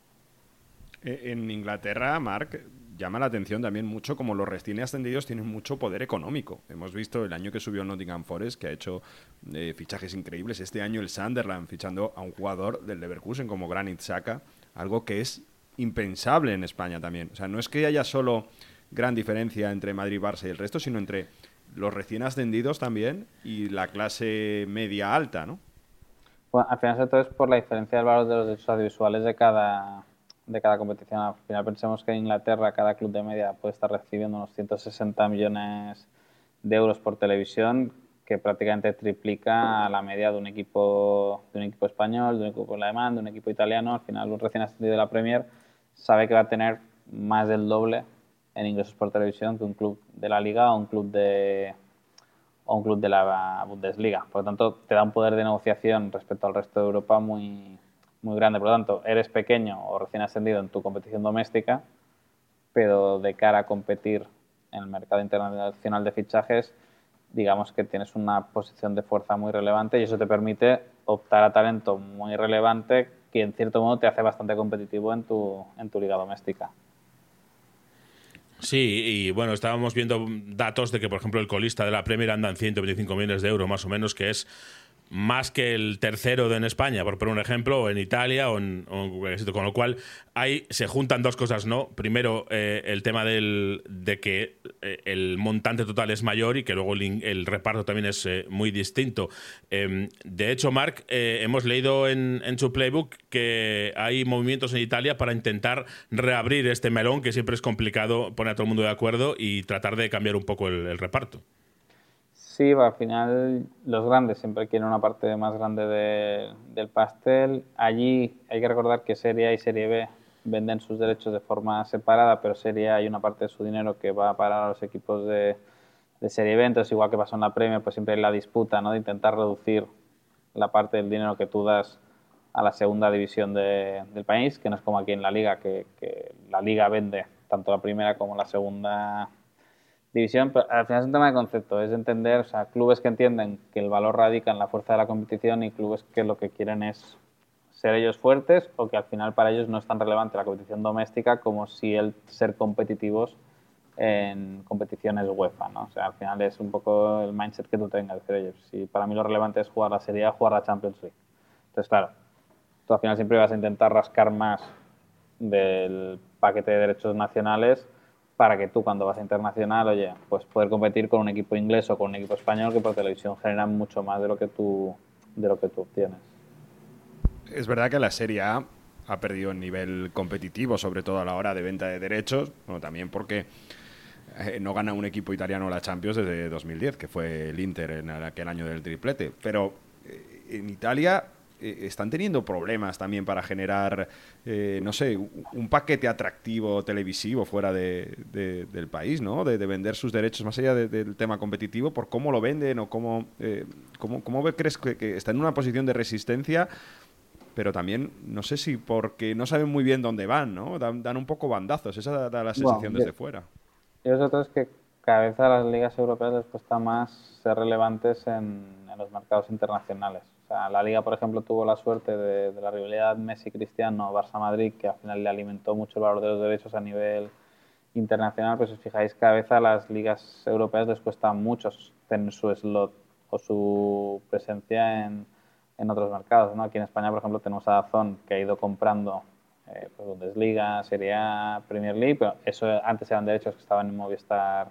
En Inglaterra, Marc, llama la atención también mucho como los recién ascendidos tienen mucho poder económico. Hemos visto el año que subió Nottingham Forest, que ha hecho fichajes increíbles. Este año el Sunderland fichando a un jugador del Leverkusen como Granit Xhaka, algo que es impensable en España también. O sea, no es que haya solo gran diferencia entre Madrid, Barça y el resto, sino entre los recién ascendidos también y la clase media alta, ¿no? Bueno, al final todo es por la diferencia del valor de los derechos audiovisuales de cada competición. Al final pensemos que en Inglaterra cada club de media puede estar recibiendo unos 160 millones de euros por televisión, que prácticamente triplica a la media de un equipo español, de un equipo alemán, de un equipo italiano. Al final un recién ascendido de la Premier sabe que va a tener más del doble en ingresos por televisión que un club de la Liga o un club de la Bundesliga. Por lo tanto, te da un poder de negociación respecto al resto de Europa muy, muy grande. Por lo tanto, eres pequeño o recién ascendido en tu competición doméstica, pero de cara a competir en el mercado internacional de fichajes, digamos que tienes una posición de fuerza muy relevante, y eso te permite optar a talento muy relevante que en cierto modo te hace bastante competitivo en tu liga doméstica. Sí, y bueno, estábamos viendo datos de que, por ejemplo, el colista de la Premier anda en 125 millones de euros más o menos, que es más que el tercero en España, por poner un ejemplo, o en Italia, o en con lo cual ahí se juntan dos cosas, ¿no? Primero, el tema de que el montante total es mayor y que luego el reparto también es muy distinto. De hecho, Marc, hemos leído en su playbook que hay movimientos en Italia para intentar reabrir este melón, que siempre es complicado poner a todo el mundo de acuerdo y tratar de cambiar un poco el reparto. Sí, al final los grandes siempre quieren una parte más grande del pastel. Allí hay que recordar que Serie A y Serie B venden sus derechos de forma separada, pero Serie A hay una parte de su dinero que va a parar a los equipos de Serie B. Entonces, igual que pasó en la Premier, pues siempre hay la disputa, ¿no?, de intentar reducir la parte del dinero que tú das a la segunda división del país, que no es como aquí en la Liga, que la Liga vende tanto la primera como la segunda división. Pero al final es un tema de concepto, es entender, o sea, clubes que entienden que el valor radica en la fuerza de la competición y clubes que lo que quieren es ser ellos fuertes, o que al final para ellos no es tan relevante la competición doméstica como si el ser competitivos en competiciones UEFA, ¿no? O sea, al final es un poco el mindset que tú tengas, decir, oye, si para mí lo relevante es jugar la Serie A, jugar la Champions League. Entonces, claro, tú al final siempre vas a intentar rascar más del paquete de derechos nacionales para que tú, cuando vas a internacional, oye, pues poder competir con un equipo inglés o con un equipo español que por televisión generan mucho más de lo que tú obtienes. Es verdad que la Serie A ha perdido en nivel competitivo, sobre todo a la hora de venta de derechos, bueno, también porque no gana un equipo italiano la Champions desde 2010, que fue el Inter en aquel año del triplete. Pero en Italia están teniendo problemas también para generar, no sé, un paquete atractivo televisivo fuera del país, ¿no? De vender sus derechos más allá del tema competitivo, por cómo lo venden o cómo crees que está en una posición de resistencia, pero también, no sé si porque no saben muy bien dónde van, ¿no? Dan un poco bandazos, esa da la sensación desde fuera. Y otro es que cada vez a las ligas europeas les cuesta más ser relevantes en los mercados internacionales. O sea, la Liga, por ejemplo, tuvo la suerte de la rivalidad Messi-Cristiano, Barça-Madrid, que al final le alimentó mucho el valor de los derechos a nivel internacional. Pues si os fijáis, cada vez a las ligas europeas les cuesta mucho tener su slot o su presencia en otros mercados, ¿no? Aquí en España, por ejemplo, tenemos a DAZN, que ha ido comprando pues Bundesliga, Serie A, Premier League, pero eso antes eran derechos que estaban en Movistar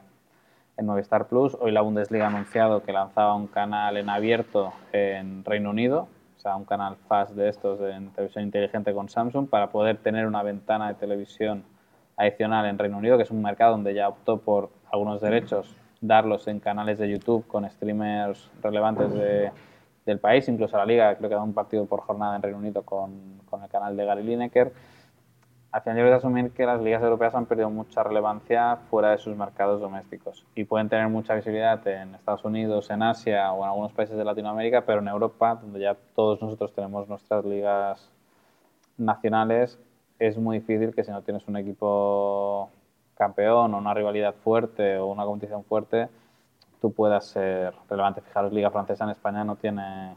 Plus. Hoy la Bundesliga ha anunciado que lanzaba un canal en abierto en Reino Unido, o sea, un canal FAST de estos en televisión inteligente con Samsung, para poder tener una ventana de televisión adicional en Reino Unido, que es un mercado donde ya optó por algunos derechos darlos en canales de YouTube con streamers relevantes del país. Incluso la Liga creo que da un partido por jornada en Reino Unido con el canal de Gary Lineker. Al final yo creo que asumir que las ligas europeas han perdido mucha relevancia fuera de sus mercados domésticos y pueden tener mucha visibilidad en Estados Unidos, en Asia o en algunos países de Latinoamérica, pero en Europa, donde ya todos nosotros tenemos nuestras ligas nacionales, es muy difícil que si no tienes un equipo campeón o una rivalidad fuerte o una competición fuerte, tú puedas ser relevante. Fijaros, Liga Francesa en España no tiene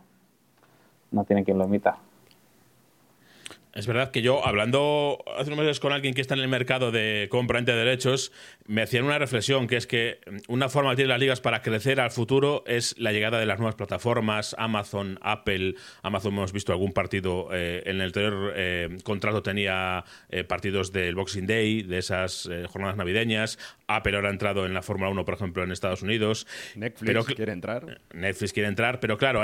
quien lo imita. Es verdad que yo, hablando hace unos meses con alguien que está en el mercado de compra-venta de derechos, me hacían una reflexión, que es que una forma que tienen las ligas para crecer al futuro es la llegada de las nuevas plataformas, Amazon, Apple. Amazon, hemos visto algún partido, en el anterior contrato tenía partidos del Boxing Day, de esas jornadas navideñas. Apple ahora ha entrado en la Fórmula 1, por ejemplo, en Estados Unidos. Netflix quiere entrar, pero claro,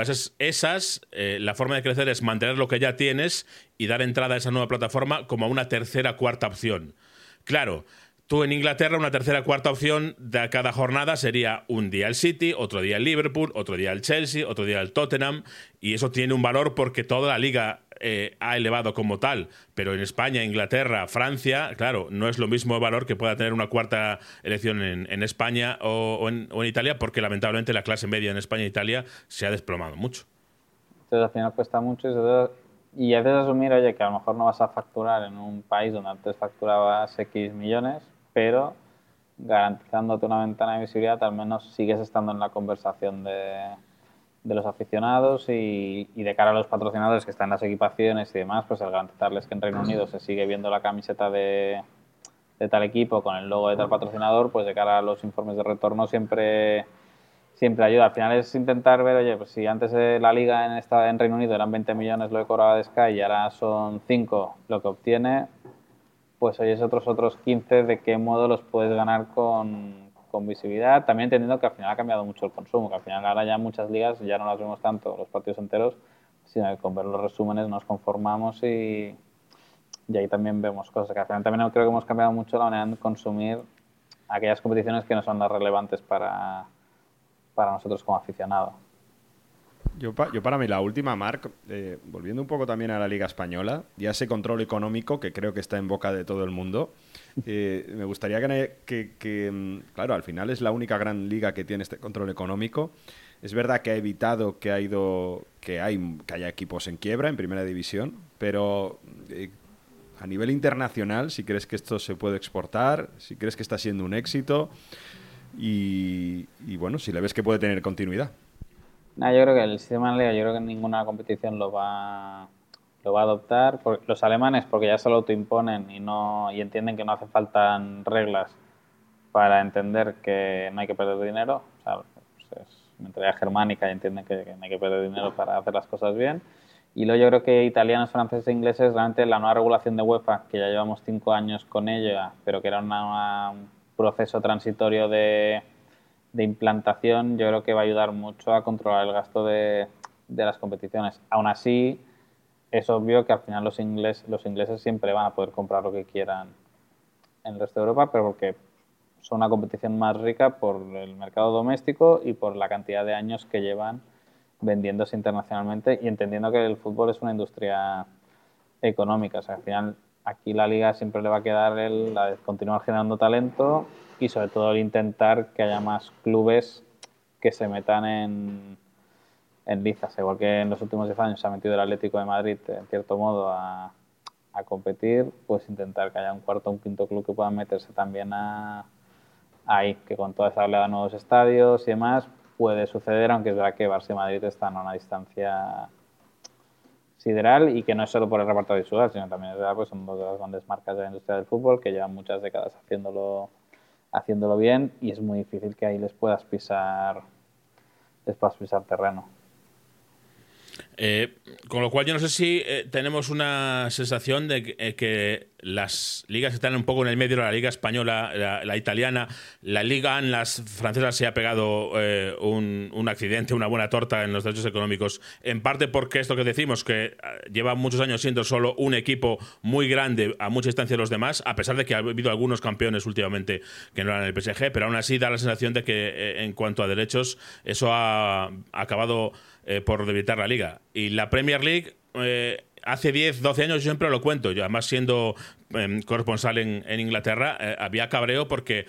la forma de crecer es mantener lo que ya tienes y dar entrada a esa nueva plataforma como a una tercera, cuarta opción. Claro, tú en Inglaterra una tercera, cuarta opción de cada jornada sería un día el City, otro día el Liverpool, otro día el Chelsea, otro día el Tottenham, y eso tiene un valor porque toda la liga ha elevado como tal. Pero en España, Inglaterra, Francia, claro, no es lo mismo el valor que pueda tener una cuarta elección en España o en Italia, porque lamentablemente la clase media en España e Italia se ha desplomado mucho. Entonces al final cuesta mucho y haces asumir, oye, que a lo mejor no vas a facturar en un país donde antes facturabas X millones, pero garantizándote una ventana de visibilidad, al menos sigues estando en la conversación de los aficionados y de cara a los patrocinadores que están en las equipaciones y demás, pues el garantizarles que en Reino Unido se sigue viendo la camiseta de tal equipo con el logo de tal patrocinador, pues de cara a los informes de retorno siempre siempre ayuda. Al final es intentar ver, oye, pues si antes la liga en Reino Unido eran 20 millones lo que cobraba de Sky y ahora son 5 lo que obtiene, pues oye, es otros 15, de qué modo los puedes ganar con visibilidad, también entendiendo que al final ha cambiado mucho el consumo, que al final ahora ya muchas ligas ya no las vemos tanto los partidos enteros, sino que con ver los resúmenes nos conformamos y ahí también vemos cosas, que al final también creo que hemos cambiado mucho la manera de consumir aquellas competiciones que no son las relevantes para nosotros como aficionados. Yo para mí la última, Marc, volviendo un poco también a la Liga Española, ya ese control económico que creo que está en boca de todo el mundo, me gustaría que claro, al final es la única gran liga que tiene este control económico. Es verdad que ha evitado que haya equipos en quiebra en primera división, pero a nivel internacional, si crees que esto se puede exportar, si crees que está siendo un éxito y bueno, si le ves que puede tener continuidad. Yo creo que el sistema de la liga, yo creo que ninguna competición lo va a adoptar. Los alemanes, porque ya se lo autoimponen y entienden que no hace falta reglas para entender que no hay que perder dinero. O sea, pues es mentalidad germánica y entienden que no hay que perder dinero para hacer las cosas bien. Y luego yo creo que italianos, franceses e ingleses, realmente la nueva regulación de UEFA, que ya llevamos 5 años con ella, pero que era un proceso transitorio de implantación, yo creo que va a ayudar mucho a controlar el gasto de las competiciones. Aún así, es obvio que al final los ingleses siempre van a poder comprar lo que quieran en el resto de Europa, pero porque son una competición más rica por el mercado doméstico y por la cantidad de años que llevan vendiéndose internacionalmente y entendiendo que el fútbol es una industria económica. O sea, al final aquí la liga siempre le va a quedar la de continuar generando talento y sobre todo el intentar que haya más clubes que se metan en lizas. Igual que en los últimos 10 años se ha metido el Atlético de Madrid, en cierto modo, a competir, pues intentar que haya un cuarto o un quinto club que puedan meterse también ahí, que con toda esa oleada de nuevos estadios y demás puede suceder, aunque es verdad que Barça y Madrid están a una distancia sideral y que no es solo por el reparto visual, sino también es verdad, pues son dos de las grandes marcas de la industria del fútbol que llevan muchas décadas haciéndolo bien y es muy difícil que ahí les puedas pisar terreno. Con lo cual yo no sé si tenemos una sensación de que las ligas están un poco en el medio, la liga española, la italiana, la liga en las francesas se ha pegado un accidente, una buena torta en los derechos económicos, en parte porque esto que decimos, que lleva muchos años siendo solo un equipo muy grande a mucha distancia de los demás, a pesar de que ha habido algunos campeones últimamente que no eran el PSG, pero aún así da la sensación de que en cuanto a derechos eso ha acabado por debilitar la liga. Y la Premier League hace 10, 12 años, yo siempre lo cuento, yo además siendo corresponsal en Inglaterra, había cabreo porque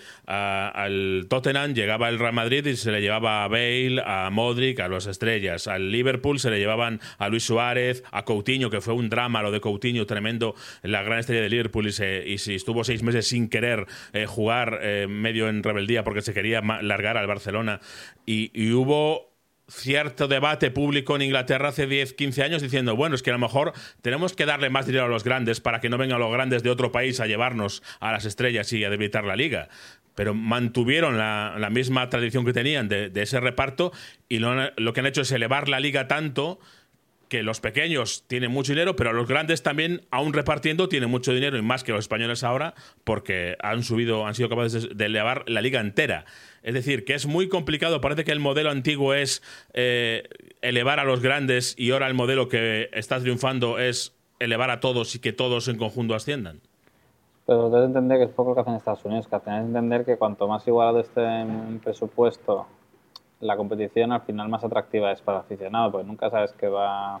al Tottenham llegaba el Real Madrid y se le llevaba a Bale, a Modric, a las estrellas. Al Liverpool se le llevaban a Luis Suárez, a Coutinho, que fue un drama lo de Coutinho, tremendo, la gran estrella de Liverpool, y si estuvo 6 meses sin querer jugar, medio en rebeldía porque se quería largar al Barcelona, y hubo cierto debate público en Inglaterra hace 10, 15 años diciendo, bueno, es que a lo mejor tenemos que darle más dinero a los grandes para que no vengan los grandes de otro país a llevarnos a las estrellas y a debilitar la liga. Pero mantuvieron la misma tradición que tenían de ese reparto y lo que han hecho es elevar la liga tanto que los pequeños tienen mucho dinero, pero los grandes también, aún repartiendo, tienen mucho dinero y más que los españoles ahora, porque han sido capaces de elevar la liga entera. Es decir, que es muy complicado. Parece que el modelo antiguo es elevar a los grandes y ahora el modelo que está triunfando es elevar a todos y que todos en conjunto asciendan. Pero debes entender que es poco lo que hacen Estados Unidos, que al final es entender que cuanto más igualado esté en presupuesto la competición, al final más atractiva es para el aficionado, porque nunca sabes qué va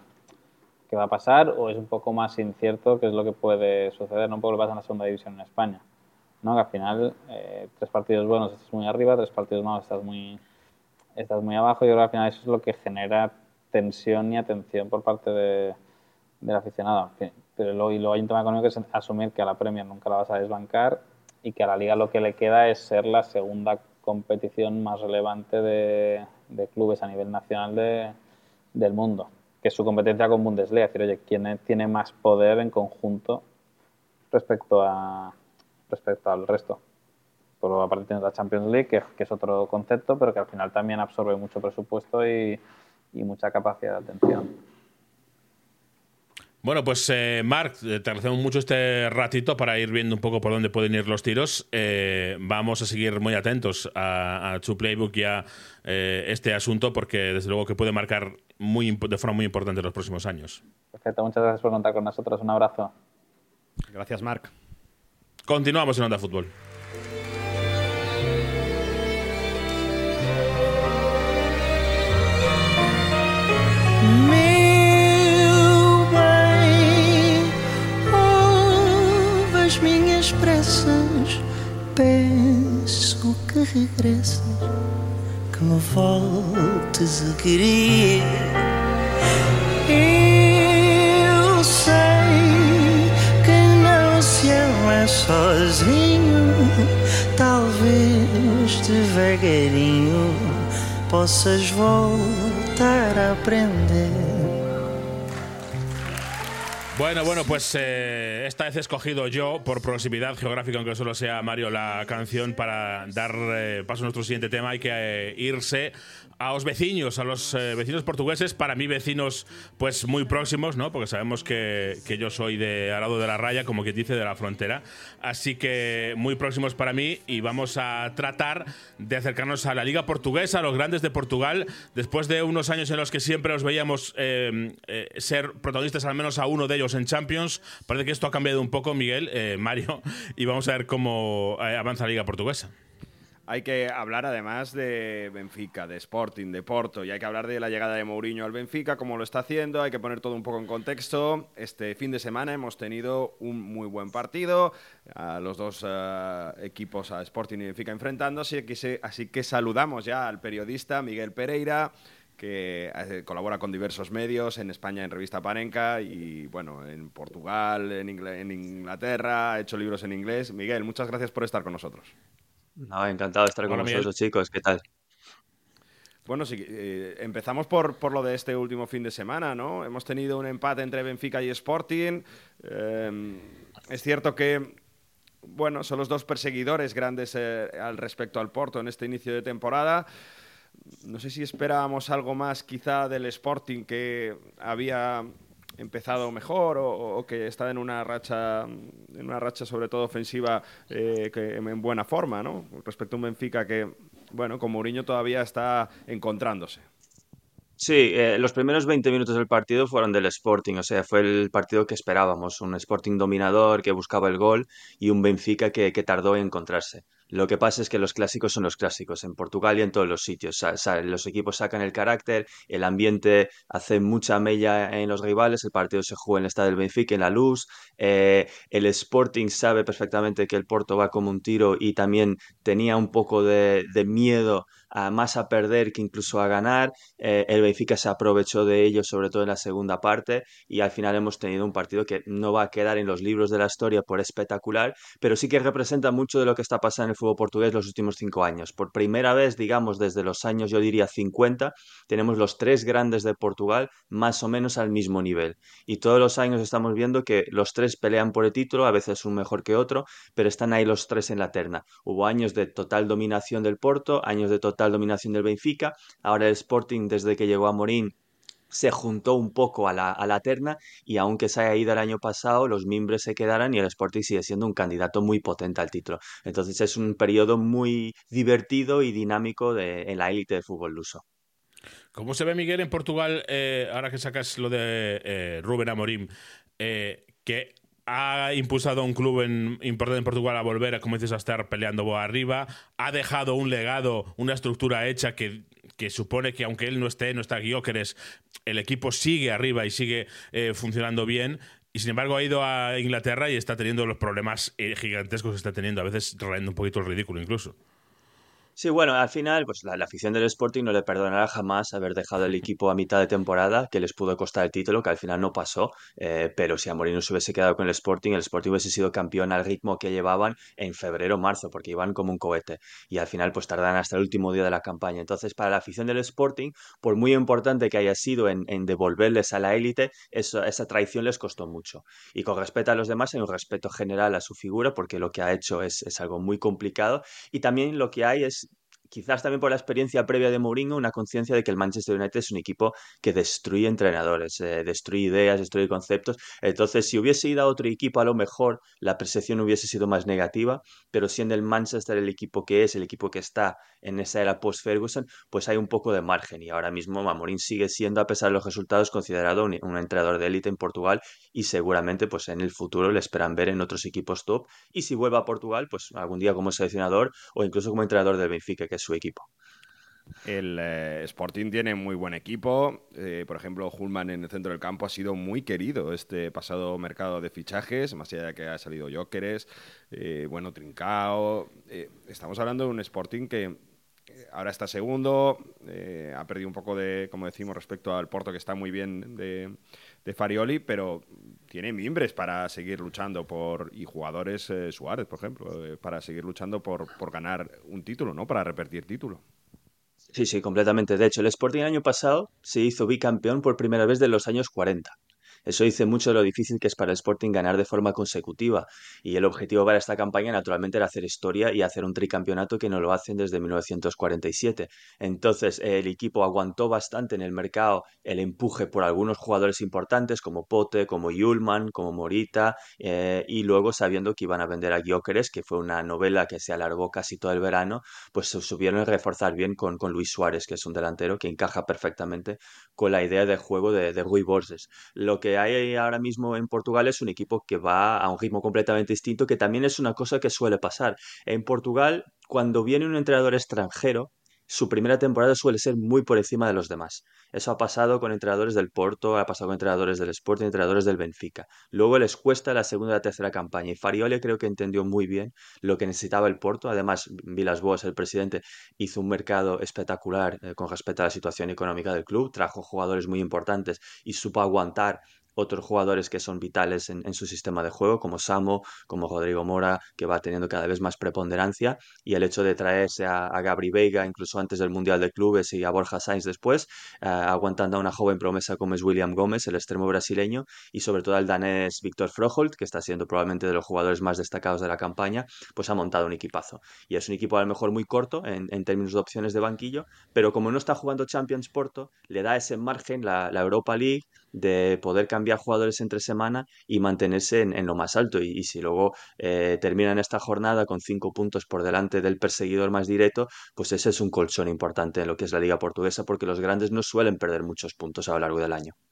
a pasar, o es un poco más incierto qué es lo que puede suceder, no un poco lo que pasa en la segunda división en España, ¿no? Que al final 3 partidos buenos estás muy arriba, 3 partidos malos estás muy abajo, y yo creo que al final eso es lo que genera tensión y atención por parte del aficionado. Pero luego hay un tema económico que es asumir que a la Premier nunca la vas a desbancar y que a la Liga lo que le queda es ser la segunda competición más relevante de clubes a nivel nacional del mundo, que es su competencia con Bundesliga, es decir, oye, ¿quién tiene más poder en conjunto respecto al resto? Por aparte tienes la Champions League, que es otro concepto, pero que al final también absorbe mucho presupuesto y mucha capacidad de atención. Bueno, pues Marc, te agradecemos mucho este ratito para ir viendo un poco por dónde pueden ir los tiros. Vamos a seguir muy atentos a su playbook y a este asunto, porque desde luego que puede marcar de forma muy importante los próximos años. Perfecto, muchas gracias por contar con nosotros. Un abrazo. Gracias, Marc. Continuamos en Onda Fútbol. Minhas pressas, peço que regresses, que me voltes a querer. Eu sei que não se ama sozinho, talvez devagarinho possas voltar a aprender. Bueno, pues esta vez he escogido yo, por proximidad geográfica, aunque solo sea Mario la canción, para dar paso a nuestro siguiente tema. Hay que irse a los vecinos, vecinos portugueses, para mí vecinos pues muy próximos, ¿no? Porque sabemos que yo soy de al lado de la raya, como quien dice, de la frontera. Así que muy próximos para mí, y vamos a tratar de acercarnos a la Liga Portuguesa, a los grandes de Portugal, después de unos años en los que siempre os veíamos ser protagonistas, al menos a uno de ellos en Champions. Parece que esto ha cambiado un poco, Miguel, Mario, y vamos a ver cómo avanza la Liga Portuguesa. Hay que hablar además de Benfica, de Sporting, de Porto, y hay que hablar de la llegada de Mourinho al Benfica, cómo lo está haciendo. Hay que poner todo un poco en contexto. Este fin de semana hemos tenido un muy buen partido, a los dos equipos, a Sporting y Benfica, enfrentándose. Así que saludamos ya al periodista Miguel Pereira, que colabora con diversos medios, en España en Revista Panenka y bueno, en Portugal, en Inglaterra, ha hecho libros en inglés. Miguel, muchas gracias por estar con nosotros. No, encantado de estar con vosotros, chicos. ¿Qué tal? Bueno, sí, empezamos por lo de este último fin de semana, ¿no? Hemos tenido un empate entre Benfica y Sporting. Es cierto que, bueno, son los dos perseguidores grandes al respecto al Porto en este inicio de temporada. No sé si esperábamos algo más quizá del Sporting, que había empezado mejor o que está en una racha sobre todo ofensiva, que en buena forma, ¿no? Respecto a un Benfica que, bueno, con Mourinho todavía está encontrándose. Sí, los primeros 20 minutos del partido fueron del Sporting, o sea, fue el partido que esperábamos, un Sporting dominador que buscaba el gol y un Benfica que tardó en encontrarse. Lo que pasa es que los clásicos son los clásicos, en Portugal y en todos los sitios. Los equipos sacan el carácter, el ambiente hace mucha mella en los rivales, el partido se juega en el estadio del Benfica, en la Luz. El Sporting sabe perfectamente que el Porto va como un tiro y también tenía un poco de miedo más a perder que incluso a ganar. El Benfica se aprovechó de ello, sobre todo en la segunda parte, y al final hemos tenido un partido que no va a quedar en los libros de la historia por espectacular, pero sí que representa mucho de lo que está pasando en el fútbol portugués los últimos 5 años. Por primera vez, digamos, desde los años, yo diría 50, tenemos los 3 grandes de Portugal más o menos al mismo nivel. Y todos los años estamos viendo que los 3 pelean por el título, a veces un mejor que otro, pero están ahí los 3 en la terna. Hubo años de total dominación del Porto, años de total dominación del Benfica. Ahora el Sporting, desde que llegó a Mourinho, se juntó un poco a la terna, y aunque se haya ido el año pasado, los mimbres se quedaron y el Sporting sigue siendo un candidato muy potente al título. Entonces es un periodo muy divertido y dinámico en la élite del fútbol luso. ¿Cómo se ve, Miguel, en Portugal, ahora que sacas lo de Rubén Amorim, que ha impulsado a un club importante en Portugal a volver, como dices, a estar peleando arriba, ha dejado un legado, una estructura hecha que supone que aunque él no está Gyökeres, el equipo sigue arriba y sigue funcionando bien, y sin embargo ha ido a Inglaterra y está teniendo los problemas gigantescos que está teniendo, a veces rayando un poquito el ridículo incluso? Sí, bueno, al final, pues la afición del Sporting no le perdonará jamás haber dejado el equipo a mitad de temporada, que les pudo costar el título, que al final no pasó. Pero si Amorim no se hubiese quedado con el Sporting hubiese sido campeón al ritmo que llevaban en febrero o marzo, porque iban como un cohete. Y al final, pues tardan hasta el último día de la campaña. Entonces, para la afición del Sporting, por muy importante que haya sido en devolverles a la élite, esa traición les costó mucho. Y con respecto a los demás, hay un respeto general a su figura, porque lo que ha hecho es algo muy complicado. Y también lo que hay es, quizás también por la experiencia previa de Mourinho, una conciencia de que el Manchester United es un equipo que destruye entrenadores, destruye ideas, destruye conceptos. Entonces, si hubiese ido a otro equipo, a lo mejor la percepción hubiese sido más negativa, pero siendo el Manchester el equipo que es, el equipo que está en esa era post-Ferguson, pues hay un poco de margen. Y ahora mismo Mourinho sigue siendo, a pesar de los resultados, considerado un entrenador de élite en Portugal, y seguramente pues en el futuro le esperan ver en otros equipos top. Y si vuelve a Portugal, pues algún día como seleccionador o incluso como entrenador del Benfica, que es su equipo. El Sporting tiene muy buen equipo. Por ejemplo, Hulman en el centro del campo ha sido muy querido este pasado mercado de fichajes, más allá de que ha salido Gyökeres, bueno, Trincao. Estamos hablando de un Sporting que ahora está segundo, ha perdido un poco de, como decimos, respecto al Porto, que está muy bien de Farioli, pero tiene mimbres para seguir luchando y jugadores, Suárez, por ejemplo, para seguir luchando por ganar un título, ¿no? Para repetir título. Sí, sí, completamente. De hecho, el Sporting el año pasado se hizo bicampeón por primera vez de los años 40. Eso dice mucho de lo difícil que es para el Sporting ganar de forma consecutiva. Y el objetivo para esta campaña, naturalmente, era hacer historia y hacer un tricampeonato, que no lo hacen desde 1947. Entonces, el equipo aguantó bastante en el mercado el empuje por algunos jugadores importantes, como Pote, como Yulman, como Morita, y luego, sabiendo que iban a vender a Gyökeres, que fue una novela que se alargó casi todo el verano, pues se supieron reforzar bien con Luis Suárez, que es un delantero que encaja perfectamente con la idea de juego de Rui Borges. Lo que hay ahora mismo en Portugal es un equipo que va a un ritmo completamente distinto, que también es una cosa que suele pasar. En Portugal, cuando viene un entrenador extranjero, su primera temporada suele ser muy por encima de los demás. Eso ha pasado con entrenadores del Porto, ha pasado con entrenadores del Sporting, entrenadores del Benfica. Luego les cuesta la segunda y la tercera campaña. Y Farioli creo que entendió muy bien lo que necesitaba el Porto. Además, Vilas-Boas, el presidente, hizo un mercado espectacular con respecto a la situación económica del club. Trajo jugadores muy importantes y supo aguantar otros jugadores que son vitales en su sistema de juego, como Samo, como Rodrigo Mora, que va teniendo cada vez más preponderancia, y el hecho de traerse a Gabri Veiga, incluso antes del Mundial de Clubes, y a Borja Sainz después, aguantando a una joven promesa como es William Gómez, el extremo brasileño, y sobre todo al danés Víctor Froholt, que está siendo probablemente de los jugadores más destacados de la campaña, pues ha montado un equipazo. Y es un equipo a lo mejor muy corto en términos de opciones de banquillo, pero como no está jugando Champions Porto, le da ese margen la Europa League de poder cambiar jugadores entre semana y mantenerse en lo más alto. Y si luego terminan esta jornada con 5 puntos por delante del perseguidor más directo, pues ese es un colchón importante en lo que es la Liga Portuguesa, porque los grandes no suelen perder muchos puntos a lo largo del año.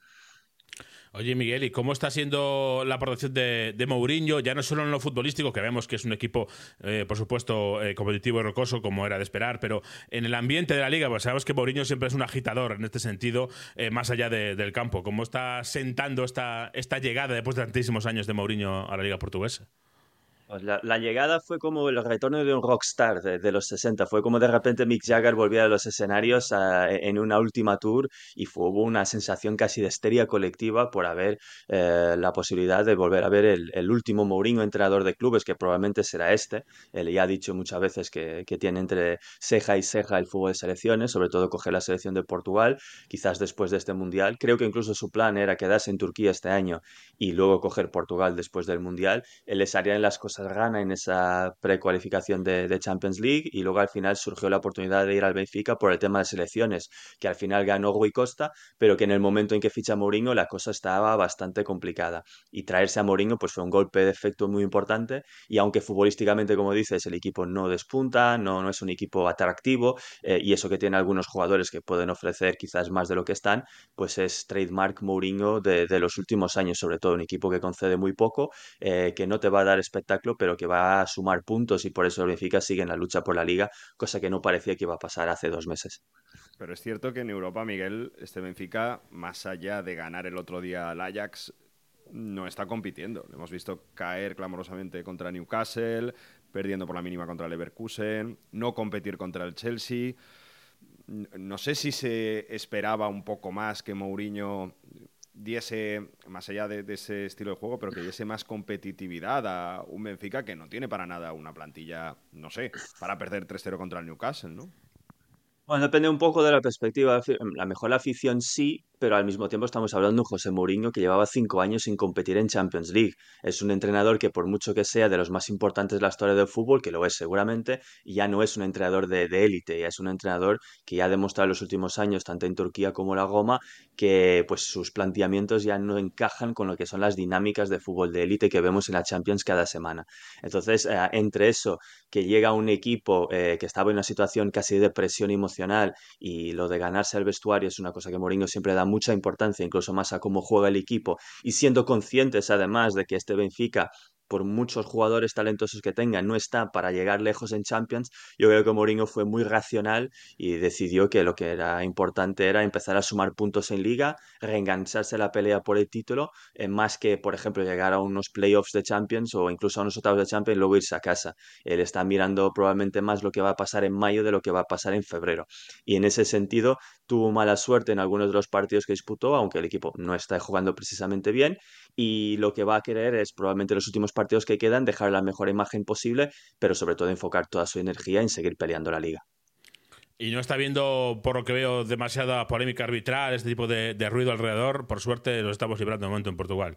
Oye, Miguel, ¿y cómo está siendo la aportación de Mourinho? Ya no solo en lo futbolístico, que vemos que es un equipo, por supuesto, competitivo y rocoso, como era de esperar, pero en el ambiente de la Liga, pues sabemos que Mourinho siempre es un agitador en este sentido, más allá del campo. ¿Cómo está sentando esta llegada después de tantísimos años de Mourinho a la Liga Portuguesa? Pues la llegada fue como el retorno de un rockstar de los 60. Fue como de repente Mick Jagger volvía a los escenarios en una última tour, y hubo una sensación casi de histeria colectiva por haber la posibilidad de volver a ver el último Mourinho entrenador de clubes, que probablemente será este. Él ya ha dicho muchas veces que tiene entre ceja y ceja el fútbol de selecciones, sobre todo coger la selección de Portugal, quizás después de este Mundial. Creo que incluso su plan era quedarse en Turquía este año y luego coger Portugal después del Mundial. Él les haría en las cosas gana en esa precualificación de Champions League, y luego al final surgió la oportunidad de ir al Benfica por el tema de selecciones, que al final ganó Rui Costa, pero que en el momento en que ficha Mourinho la cosa estaba bastante complicada, y traerse a Mourinho pues fue un golpe de efecto muy importante. Y aunque futbolísticamente, como dices, el equipo no despunta, no es un equipo atractivo, y eso que tiene algunos jugadores que pueden ofrecer quizás más de lo que están, pues es trademark Mourinho de los últimos años, sobre todo un equipo que concede muy poco, que no te va a dar espectáculo, pero que va a sumar puntos, y por eso el Benfica sigue en la lucha por la Liga, cosa que no parecía que iba a pasar hace 2 meses. Pero es cierto que en Europa, Miguel, este Benfica, más allá de ganar el otro día al Ajax, no está compitiendo. Lo hemos visto caer clamorosamente contra Newcastle, perdiendo por la mínima contra el Leverkusen, no competir contra el Chelsea. No sé si se esperaba un poco más que Mourinho diese, más allá de ese estilo de juego, pero que diese más competitividad a un Benfica que no tiene para nada una plantilla, no sé, para perder 3-0 contra el Newcastle, ¿no? Bueno, depende un poco de la perspectiva. La mejor afición sí, pero al mismo tiempo estamos hablando de un José Mourinho que llevaba 5 años sin competir en Champions League. Es un entrenador que, por mucho que sea de los más importantes de la historia del fútbol, que lo es seguramente, ya no es un entrenador de élite, ya es un entrenador que ya ha demostrado en los últimos años, tanto en Turquía como en la Goma, que pues sus planteamientos ya no encajan con lo que son las dinámicas de fútbol de élite que vemos en la Champions cada semana. Entonces, entre eso, que llega un equipo que estaba en una situación casi de presión emocional, y lo de ganarse al vestuario es una cosa que Mourinho siempre da mucha importancia, incluso más a cómo juega el equipo, y siendo conscientes además de que este Benfica, por muchos jugadores talentosos que tenga, no está para llegar lejos en Champions. Yo creo que Mourinho fue muy racional y decidió que lo que era importante era empezar a sumar puntos en Liga, reengancharse a la pelea por el título, más que, por ejemplo, llegar a unos playoffs de Champions o incluso a unos octavos de Champions y luego irse a casa. Él está mirando probablemente más lo que va a pasar en mayo de lo que va a pasar en febrero. Y en ese sentido tuvo mala suerte en algunos de los partidos que disputó, aunque el equipo no está jugando precisamente bien, y lo que va a querer es probablemente los últimos partidos que quedan dejar la mejor imagen posible, pero sobre todo enfocar toda su energía en seguir peleando la Liga. Y no está viendo, por lo que veo, demasiada polémica arbitral, este tipo de ruido alrededor. Por suerte lo estamos librando de momento en Portugal.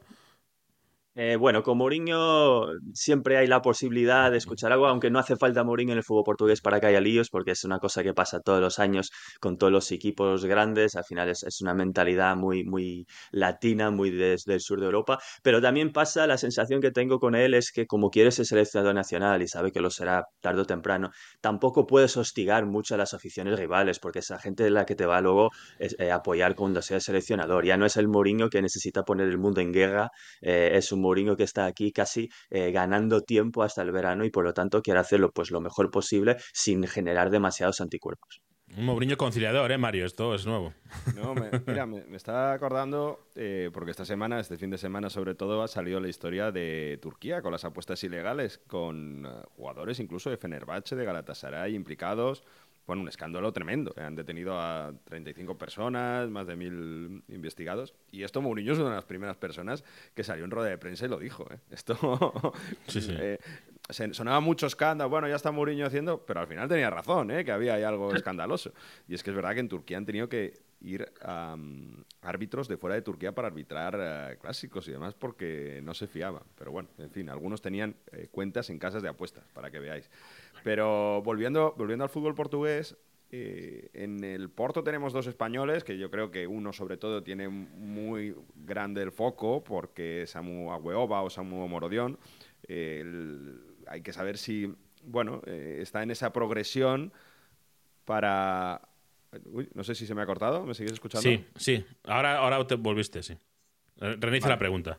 Bueno, con Mourinho siempre hay la posibilidad de escuchar algo, aunque no hace falta Mourinho en el fútbol portugués para que haya líos, porque es una cosa que pasa todos los años con todos los equipos grandes. Al final es una mentalidad muy latina, muy desde el sur de Europa, pero también pasa, la sensación que tengo con él es que como quiere ser seleccionador nacional y sabe que lo será tarde o temprano, tampoco puedes hostigar mucho a las aficiones rivales, porque esa gente es la que te va luego apoyar cuando sea seleccionador. Ya no es el Mourinho que necesita poner el mundo en guerra, es un Mourinho que está aquí casi ganando tiempo hasta el verano y por lo tanto quiere hacerlo pues lo mejor posible sin generar demasiados anticuerpos. Un Mourinho conciliador, Mario, esto es nuevo. No, mira, me está acordando, porque este fin de semana sobre todo, ha salido la historia de Turquía con las apuestas ilegales, con jugadores incluso de Fenerbahce, de Galatasaray implicados. Bueno, un escándalo tremendo. Han detenido a 35 personas, más de 1.000 investigados. Y esto Mourinho es una de las primeras personas que salió en rueda de prensa y lo dijo. Esto sí. Sonaba mucho escándalo. Bueno, ya está Mourinho haciendo... Pero al final tenía razón, que había ahí algo escandaloso. Y es que es verdad que en Turquía han tenido que ir a árbitros de fuera de Turquía para arbitrar clásicos y demás porque no se fiaban. Pero bueno, en fin, algunos tenían cuentas en casas de apuestas, para que veáis. Pero volviendo al fútbol portugués, en el Porto tenemos 2 españoles, que yo creo que uno sobre todo tiene muy grande el foco, porque es Samu Agüeoba o Samu Morodión. Hay que saber si, está en esa progresión para... Uy, no sé si se me ha cortado, ¿me sigues escuchando? Sí. Ahora te volviste, sí. Reinicia la pregunta.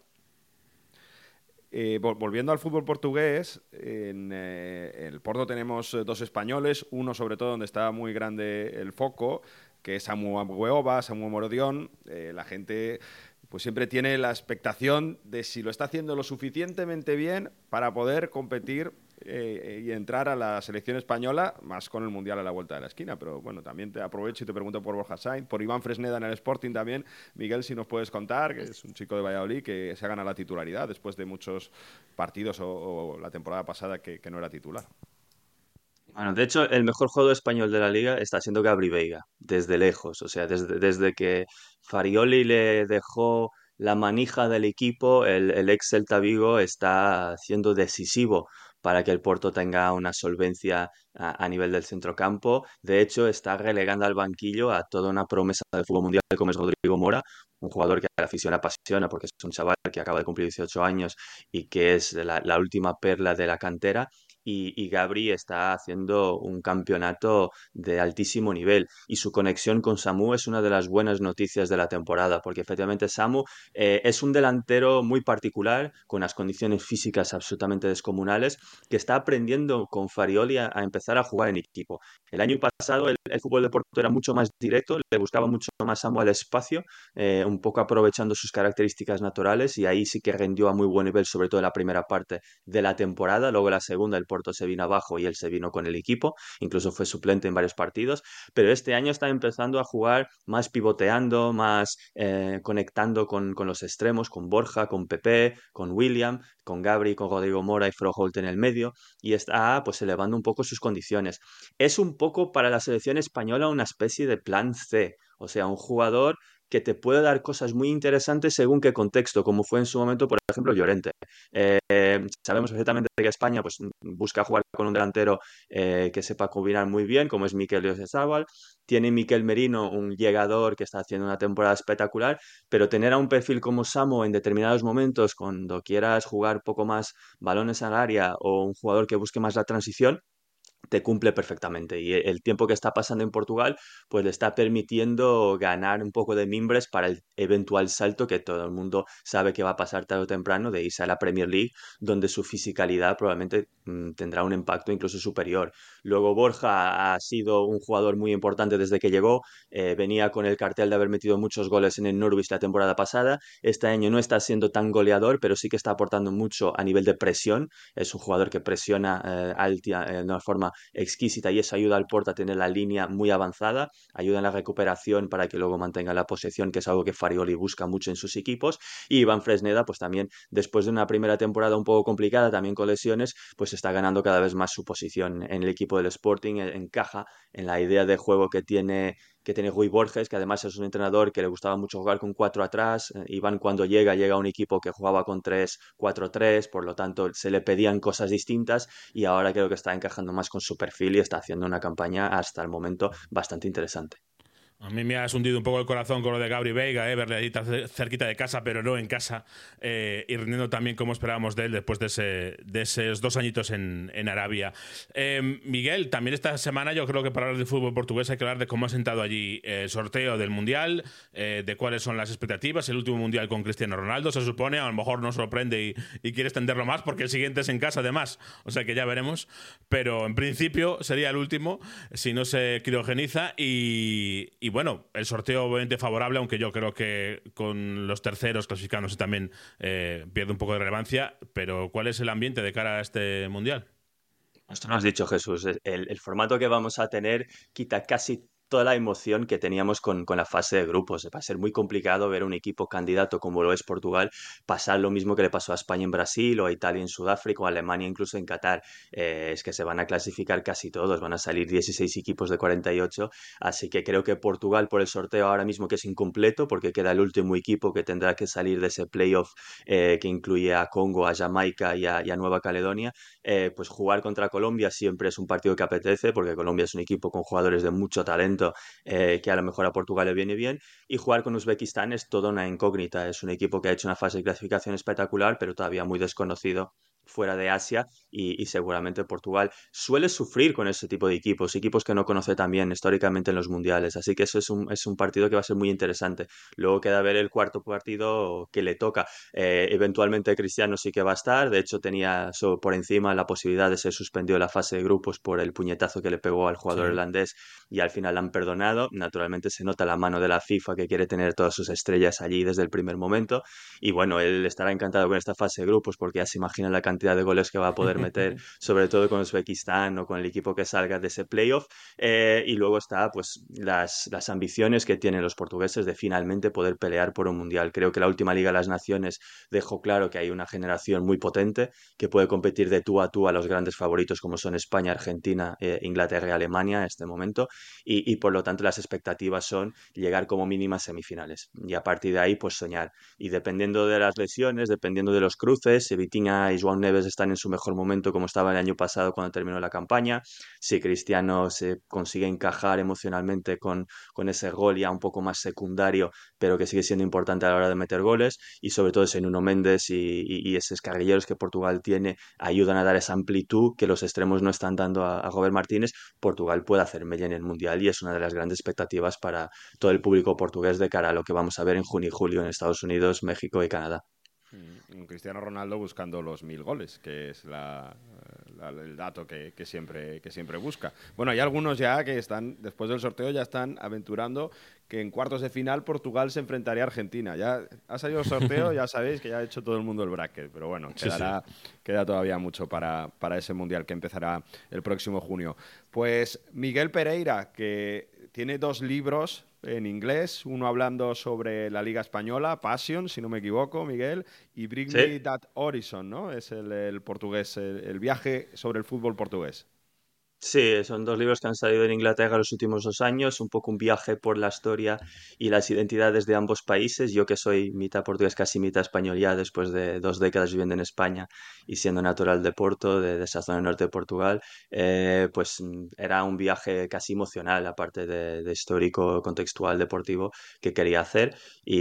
Volviendo al fútbol portugués, en el Porto tenemos 2 españoles, uno sobre todo donde está muy grande el foco, que es Samu Agüeoba, Samu Morodión. La gente pues siempre tiene la expectación de si lo está haciendo lo suficientemente bien para poder competir y entrar a la selección española, más con el Mundial a la vuelta de la esquina. Pero bueno, también te aprovecho y te pregunto por Borja Sainz, por Iván Fresneda en el Sporting también. Miguel, si nos puedes contar, que es un chico de Valladolid que se ha ganado la titularidad después de muchos partidos o la temporada pasada que no era titular. Bueno, de hecho, el mejor jugador español de la Liga está siendo Gabri Veiga, desde lejos. O sea, desde que Farioli le dejó la manija del equipo, el ex Celta Vigo está siendo decisivo para que el Porto tenga una solvencia a nivel del centrocampo. De hecho, está relegando al banquillo a toda una promesa del fútbol mundial como es Rodrigo Mora, un jugador que a la afición apasiona porque es un chaval que acaba de cumplir 18 años y que es la última perla de la cantera. Y Gabri está haciendo un campeonato de altísimo nivel y su conexión con Samu es una de las buenas noticias de la temporada, porque efectivamente Samu es un delantero muy particular, con unas condiciones físicas absolutamente descomunales, que está aprendiendo con Farioli a empezar a jugar en equipo. El año pasado el fútbol de Porto era mucho más directo, le buscaba mucho más Samu al espacio, un poco aprovechando sus características naturales, y ahí sí que rindió a muy buen nivel, sobre todo en la primera parte de la temporada. Luego en la segunda el Porto se vino abajo y él se vino con el equipo, incluso fue suplente en varios partidos, pero este año está empezando a jugar más pivoteando, más conectando con los extremos, con Borja, con Pepe, con William, con Gabri, con Rodrigo Mora y Froholt en el medio, y está pues elevando un poco sus condiciones. Es un poco para la selección española una especie de plan C, o sea, un jugador que te puede dar cosas muy interesantes según qué contexto, como fue en su momento, por ejemplo, Llorente. Sabemos perfectamente que España pues, busca jugar con un delantero que sepa combinar muy bien, como es Mikel Oyarzabal. Tiene Mikel Merino, un llegador que está haciendo una temporada espectacular, pero tener a un perfil como Samo en determinados momentos, cuando quieras jugar poco más balones al área o un jugador que busque más la transición, te cumple perfectamente, y el tiempo que está pasando en Portugal pues le está permitiendo ganar un poco de mimbres para el eventual salto que todo el mundo sabe que va a pasar tarde o temprano, de irse a la Premier League, donde su fisicalidad probablemente tendrá un impacto incluso superior. Luego Borja ha sido un jugador muy importante desde que llegó, venía con el cartel de haber metido muchos goles en el Norwich la temporada pasada. Este año no está siendo tan goleador, pero sí que está aportando mucho a nivel de presión. Es un jugador que presiona de una forma exquisita, y eso ayuda al Porto a tener la línea muy avanzada, ayuda en la recuperación para que luego mantenga la posesión, que es algo que Farioli busca mucho en sus equipos. Y Iván Fresneda, pues también después de una primera temporada un poco complicada, también con lesiones, pues está ganando cada vez más su posición en el equipo del Sporting, encaja en la idea de juego que tiene Rui Borges, que además es un entrenador que le gustaba mucho jugar con 4 atrás. Iván, cuando llega a un equipo que jugaba con 3-4-3, por lo tanto se le pedían cosas distintas, y ahora creo que está encajando más con su perfil y está haciendo una campaña hasta el momento bastante interesante. A mí me has hundido un poco el corazón con lo de Gabri Veiga, verle ahí cerquita de casa, pero no en casa, y rindiendo también como esperábamos de él después de esos 2 añitos en Arabia. Miguel, también esta semana yo creo que para hablar de fútbol portugués hay que hablar de cómo ha sentado allí el sorteo del Mundial, de cuáles son las expectativas. El último Mundial con Cristiano Ronaldo, se supone, a lo mejor nos sorprende y quiere extenderlo más porque el siguiente es en casa además, o sea que ya veremos, pero en principio sería el último si no se criogeniza. Y bueno, el sorteo obviamente favorable, aunque yo creo que con los terceros clasificándose también pierde un poco de relevancia. Pero ¿cuál es el ambiente de cara a este Mundial? Esto lo has dicho, Jesús. El formato que vamos a tener quita casi toda la emoción que teníamos con la fase de grupos. Va a ser muy complicado ver un equipo candidato como lo es Portugal pasar lo mismo que le pasó a España en Brasil, o a Italia en Sudáfrica, o a Alemania incluso en Qatar. Es que se van a clasificar casi todos, van a salir 16 equipos de 48, así que creo que Portugal, por el sorteo ahora mismo que es incompleto, porque queda el último equipo que tendrá que salir de ese playoff que incluye a Congo, a Jamaica y a Nueva Caledonia, pues jugar contra Colombia siempre es un partido que apetece, porque Colombia es un equipo con jugadores de mucho talento, que a lo mejor a Portugal le viene bien, y jugar con Uzbekistán es toda una incógnita. Es un equipo que ha hecho una fase de clasificación espectacular, pero todavía muy desconocido fuera de Asia, y seguramente Portugal suele sufrir con ese tipo de equipos que no conoce tan bien históricamente en los mundiales, así que eso es un partido que va a ser muy interesante. Luego queda ver el cuarto partido que le toca. Eventualmente Cristiano sí que va a estar, de hecho tenía por encima la posibilidad de ser suspendido en la fase de grupos por el puñetazo que le pegó al jugador irlandés, y al final la han perdonado. Naturalmente se nota la mano de la FIFA, que quiere tener todas sus estrellas allí desde el primer momento, y bueno, él estará encantado con esta fase de grupos, porque ya se imagina la cantidad de goles que va a poder meter, sobre todo con Uzbekistán o con el equipo que salga de ese playoff. Y luego está pues las ambiciones que tienen los portugueses de finalmente poder pelear por un mundial. Creo que la última Liga de las Naciones dejó claro que hay una generación muy potente que puede competir de tú a los grandes favoritos como son España, Argentina, Inglaterra y Alemania en este momento, y por lo tanto las expectativas son llegar como mínimo a semifinales, y a partir de ahí pues soñar. Y dependiendo de las lesiones, dependiendo de los cruces, si Vitinha y João Neves están en su mejor momento como estaba el año pasado cuando terminó la campaña, si Cristiano se consigue encajar emocionalmente con ese gol ya un poco más secundario, pero que sigue siendo importante a la hora de meter goles, y sobre todo si Nuno Mendes y esos carrilleros que Portugal tiene ayudan a dar esa amplitud que los extremos no están dando a Robert Martínez, Portugal puede hacer mella en el Mundial, y es una de las grandes expectativas para todo el público portugués de cara a lo que vamos a ver en junio y julio en Estados Unidos, México y Canadá. Un Cristiano Ronaldo buscando los 1000 goles, que es la el dato que siempre busca. Bueno, hay algunos ya que están, después del sorteo, ya están aventurando que en cuartos de final Portugal se enfrentaría a Argentina. Ya ha salido el sorteo, ya sabéis que ya ha hecho todo el mundo el bracket, pero bueno, queda todavía mucho para ese Mundial que empezará el próximo junio. Pues Miguel Pereira, que tiene 2 libros en inglés, uno hablando sobre la Liga Española, Passion, si no me equivoco, Miguel, y Bring Me That Horizon, ¿no? Es el portugués, el viaje sobre el fútbol portugués. Sí, son 2 libros que han salido en Inglaterra los últimos 2 años, un poco un viaje por la historia y las identidades de ambos países. Yo que soy mitad portugués, casi mitad español ya, después de 2 décadas viviendo en España y siendo natural de Porto, de esa zona norte de Portugal, pues era un viaje casi emocional, aparte de histórico, contextual, deportivo, que quería hacer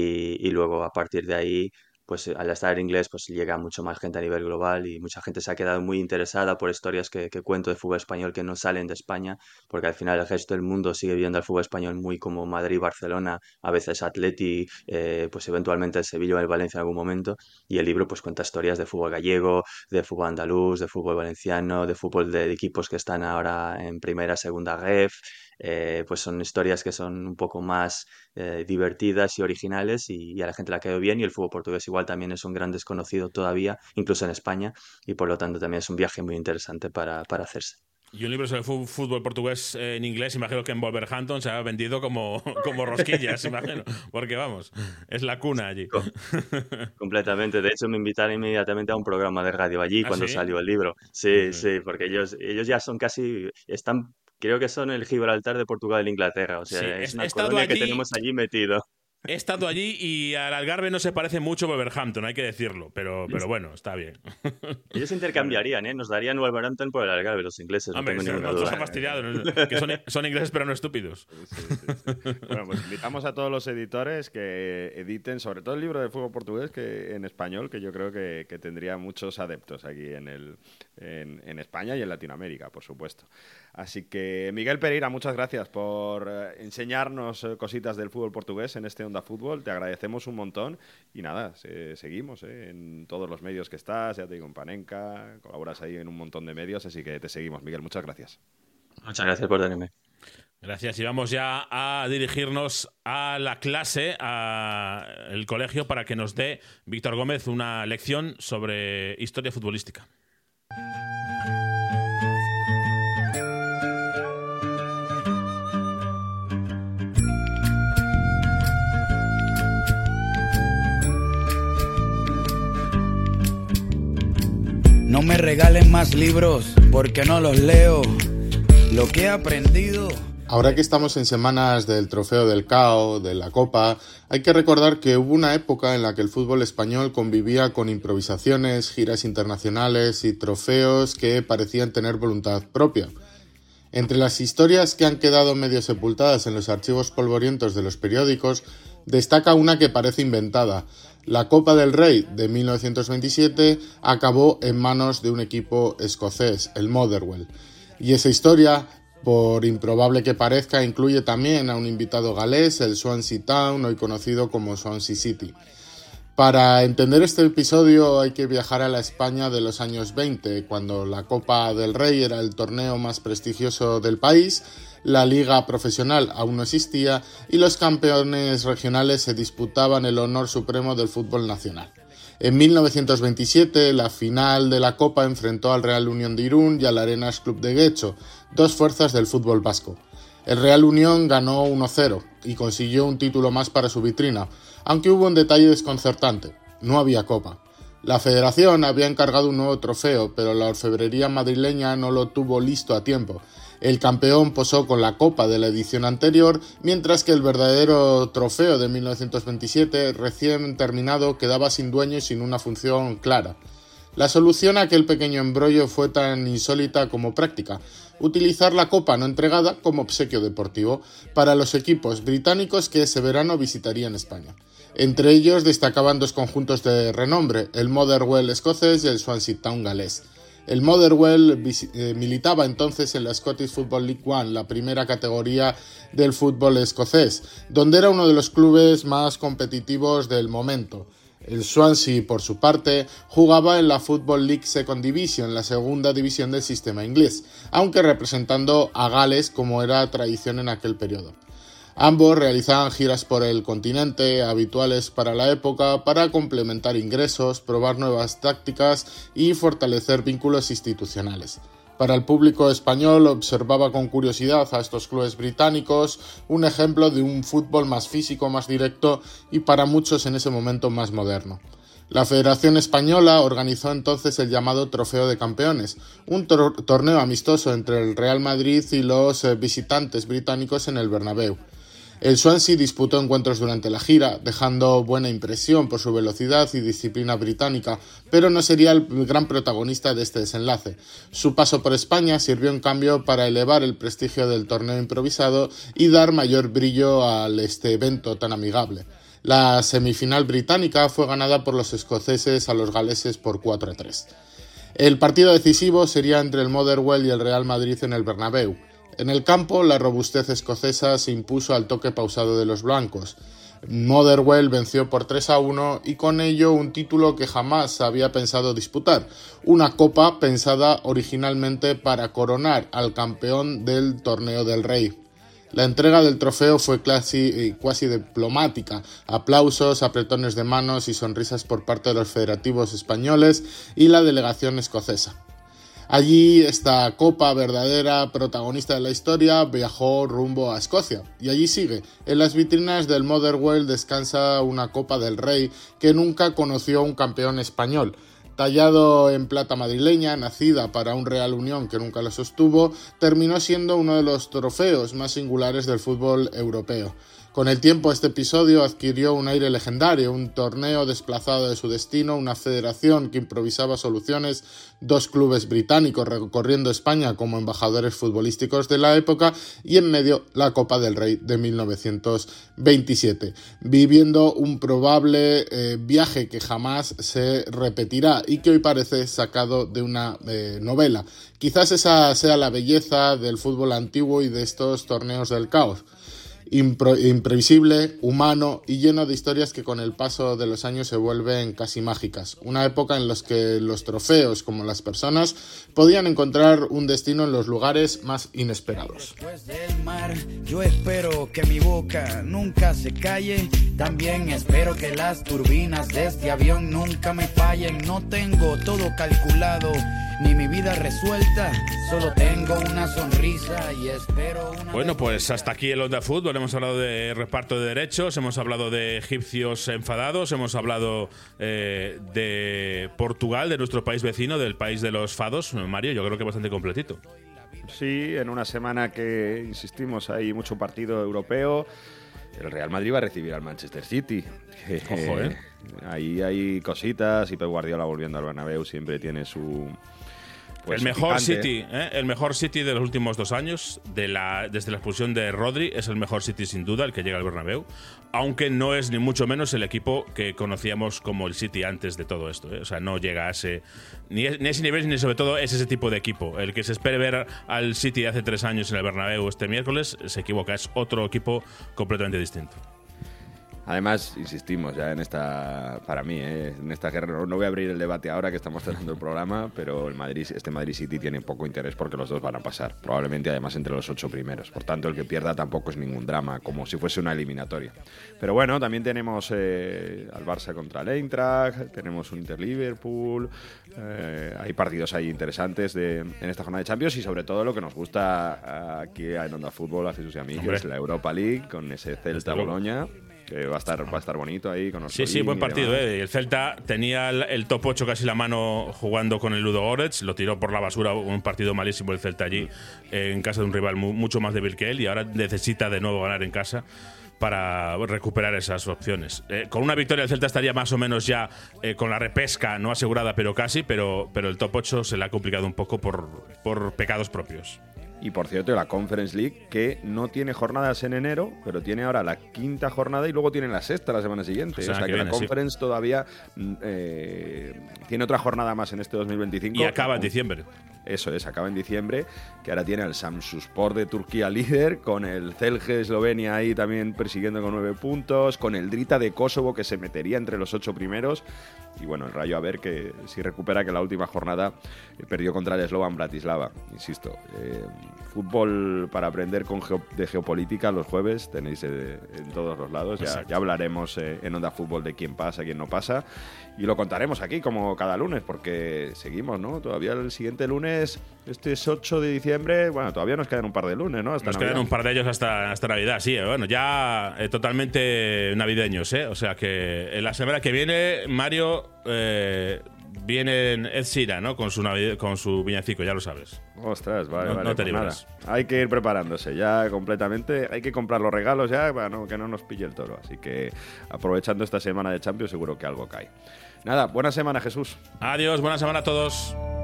y luego a partir de ahí pues al estar en inglés pues llega mucho más gente a nivel global y mucha gente se ha quedado muy interesada por historias que cuento de fútbol español que no salen de España, porque al final el resto del mundo sigue viendo el fútbol español muy como Madrid, Barcelona, a veces Atleti, pues eventualmente el Sevilla o el Valencia en algún momento, y el libro pues cuenta historias de fútbol gallego, de fútbol andaluz, de fútbol valenciano, de fútbol de equipos que están ahora en primera, segunda ref. Pues son historias que son un poco más divertidas y originales y a la gente le ha quedado bien, y el fútbol portugués igual también es un gran desconocido todavía, incluso en España, y por lo tanto también es un viaje muy interesante para hacerse. Y un libro sobre el fútbol portugués en inglés, imagino que en Wolverhampton se ha vendido como rosquillas, imagino, porque vamos, es la cuna allí. Completamente, de hecho me invitaron inmediatamente a un programa de radio allí cuando salió el libro. Sí, porque ellos ya son están, creo que son el Gibraltar de Portugal y de Inglaterra, o sea, es una colonia que tenemos allí metido. He estado allí y al Algarve no se parece mucho Wolverhampton, hay que decirlo, pero bueno, está bien. Ellos intercambiarían, nos darían Wolverhampton por el Algarve, los ingleses. Hombre, no tengo ninguna duda. duda. Fastidiados, que son ingleses pero no estúpidos. Sí. Bueno, pues invitamos a todos los editores que editen, sobre todo el libro de fútbol portugués que en español, que yo creo que tendría muchos adeptos aquí en España y en Latinoamérica, por supuesto. Así que, Miguel Pereira, muchas gracias por enseñarnos cositas del fútbol portugués en este Onda Fútbol. Te agradecemos un montón y nada, seguimos en todos los medios que estás, ya te digo, en Panenka, colaboras ahí en un montón de medios, así que te seguimos, Miguel, muchas gracias. Muchas gracias por tenerme. Gracias, y vamos ya a dirigirnos a la clase, al colegio, para que nos dé Víctor Gómez una lección sobre historia futbolística. No me regalen más libros porque no los leo. Lo que he aprendido. Ahora que estamos en semanas del Trofeo del CAO, de la Copa, hay que recordar que hubo una época en la que el fútbol español convivía con improvisaciones, giras internacionales y trofeos que parecían tener voluntad propia. Entre las historias que han quedado medio sepultadas en los archivos polvorientos de los periódicos, destaca una que parece inventada. La Copa del Rey de 1927 acabó en manos de un equipo escocés, el Motherwell. Y esa historia, por improbable que parezca, incluye también a un invitado galés, el Swansea Town, hoy conocido como Swansea City. Para entender este episodio hay que viajar a la España de los años 20, cuando la Copa del Rey era el torneo más prestigioso del país, la liga profesional aún no existía y los campeones regionales se disputaban el honor supremo del fútbol nacional. En 1927, la final de la Copa enfrentó al Real Unión de Irún y al Arenas Club de Guecho, 2 fuerzas del fútbol vasco. El Real Unión ganó 1-0 y consiguió un título más para su vitrina, aunque hubo un detalle desconcertante: no había Copa. La Federación había encargado un nuevo trofeo, pero la orfebrería madrileña no lo tuvo listo a tiempo. El campeón posó con la Copa de la edición anterior, mientras que el verdadero trofeo de 1927, recién terminado, quedaba sin dueño y sin una función clara. La solución a aquel pequeño embrollo fue tan insólita como práctica: utilizar la copa no entregada como obsequio deportivo para los equipos británicos que ese verano visitarían España. Entre ellos destacaban 2 conjuntos de renombre, el Motherwell escocés y el Swansea Town galés. El Motherwell militaba entonces en la Scottish Football League One, la primera categoría del fútbol escocés, donde era uno de los clubes más competitivos del momento. El Swansea, por su parte, jugaba en la Football League Second Division, la segunda división del sistema inglés, aunque representando a Gales como era tradición en aquel periodo. Ambos realizaban giras por el continente, habituales para la época, para complementar ingresos, probar nuevas tácticas y fortalecer vínculos institucionales. Para el público español observaba con curiosidad a estos clubes británicos, un ejemplo de un fútbol más físico, más directo y para muchos en ese momento más moderno. La Federación Española organizó entonces el llamado Trofeo de Campeones, un torneo amistoso entre el Real Madrid y los visitantes británicos en el Bernabéu. El Swansea disputó encuentros durante la gira, dejando buena impresión por su velocidad y disciplina británica, pero no sería el gran protagonista de este desenlace. Su paso por España sirvió en cambio para elevar el prestigio del torneo improvisado y dar mayor brillo a este evento tan amigable. La semifinal británica fue ganada por los escoceses a los galeses por 4-3. El partido decisivo sería entre el Motherwell y el Real Madrid en el Bernabéu. En el campo, la robustez escocesa se impuso al toque pausado de los blancos. Motherwell venció por 3-1 y con ello un título que jamás había pensado disputar, una copa pensada originalmente para coronar al campeón del Torneo del Rey. La entrega del trofeo fue cuasi diplomática, aplausos, apretones de manos y sonrisas por parte de los federativos españoles y la delegación escocesa. Allí esta copa verdadera protagonista de la historia viajó rumbo a Escocia y allí sigue. En las vitrinas del Motherwell descansa una Copa del Rey que nunca conoció un campeón español. Tallado en plata madrileña, nacida para un Real Unión que nunca lo sostuvo, terminó siendo uno de los trofeos más singulares del fútbol europeo. Con el tiempo este episodio adquirió un aire legendario, un torneo desplazado de su destino, una federación que improvisaba soluciones, dos clubes británicos recorriendo España como embajadores futbolísticos de la época y en medio la Copa del Rey de 1927, viviendo un probable viaje que jamás se repetirá y que hoy parece sacado de una novela. Quizás esa sea la belleza del fútbol antiguo y de estos torneos del caos. Imprevisible, humano y lleno de historias que con el paso de los años se vuelven casi mágicas. Una época en la que los trofeos, como las personas, podían encontrar un destino en los lugares más inesperados. Después del mar, yo espero que mi boca nunca se calle. También espero que las turbinas de este avión nunca me fallen. No tengo todo calculado, ni mi vida resuelta. Solo tengo una sonrisa y espero una... Bueno, pues hasta aquí el Onda Fútbol. Hemos hablado de reparto de derechos, hemos hablado de egipcios enfadados, hemos hablado de Portugal, de nuestro país vecino, del país de los fados. Mario, yo creo que bastante completito. Sí, en una semana que, insistimos, hay mucho partido europeo. El Real Madrid va a recibir al Manchester City. Ojo, Ahí hay cositas y Pep Guardiola volviendo al Bernabéu siempre tiene su... Pues el mejor picante. City, el mejor City de los últimos 2 años, desde la expulsión de Rodri, es el mejor City sin duda, el que llega al Bernabéu, aunque no es ni mucho menos el equipo que conocíamos como el City antes de todo esto, O sea, no llega a ni ese nivel, ni sobre todo es ese tipo de equipo. El que se espere ver al City hace 3 años en el Bernabéu este miércoles se equivoca, es otro equipo completamente distinto. Además, insistimos ya en esta, para mí, en esta guerra, no voy a abrir el debate ahora que estamos cerrando el programa, pero este Madrid City tiene poco interés porque los dos van a pasar, probablemente además entre los 8 primeros. Por tanto, el que pierda tampoco es ningún drama, como si fuese una eliminatoria. Pero bueno, también tenemos al Barça contra el Eintracht, tenemos un Inter-Liverpool, hay partidos ahí interesantes en esta jornada de Champions y sobre todo lo que nos gusta aquí en Onda Fútbol, a Jesús y a mí, que es la Europa League con ese Celta-Boloña. Que va a estar bonito ahí con Orsolín. Sí, buen partido. El Celta tenía el top 8 casi la mano jugando con el Ludogorets, lo tiró por la basura, un partido malísimo el Celta allí, en casa de un rival mucho más débil que él, y ahora necesita de nuevo ganar en casa para recuperar esas opciones. Con una victoria el Celta estaría más o menos ya con la repesca, no asegurada, pero casi, pero el top 8 se le ha complicado un poco por pecados propios. Y por cierto, la Conference League, que no tiene jornadas en enero, pero tiene ahora la 5ª jornada y luego tiene la 6ª la semana siguiente. O sea que viene, la Conference todavía tiene otra jornada más en este 2025. Y acaba en diciembre. Eso es, acaba en diciembre, que ahora tiene el Samsunspor de Turquía líder, con el Celje de Eslovenia ahí también persiguiendo con 9 puntos, con el Drita de Kosovo que se metería entre los 8 primeros, y bueno, el Rayo a ver que si recupera, que la última jornada perdió contra el Slovan Bratislava. Insisto, fútbol para aprender de geopolítica los jueves, tenéis en todos los lados, ya hablaremos en Onda Fútbol de quién pasa, quién no pasa, y lo contaremos aquí como cada lunes, porque seguimos, ¿no? Todavía el siguiente lunes, este es 8 de diciembre, bueno, todavía nos quedan un par de lunes, ¿no? Nos quedan un par de ellos hasta Navidad, sí, bueno, ya totalmente navideños, ¿eh? O sea que en la semana que viene, Mario, viene Ed Sheeran, ¿no? Con su villancico, ya lo sabes. Ostras, vale, no te pues libras. Nada. Hay que ir preparándose ya completamente. Hay que comprar los regalos ya para que no nos pille el toro. Así que aprovechando esta semana de Champions seguro que algo cae. Nada, buena semana, Jesús. Adiós, buena semana a todos.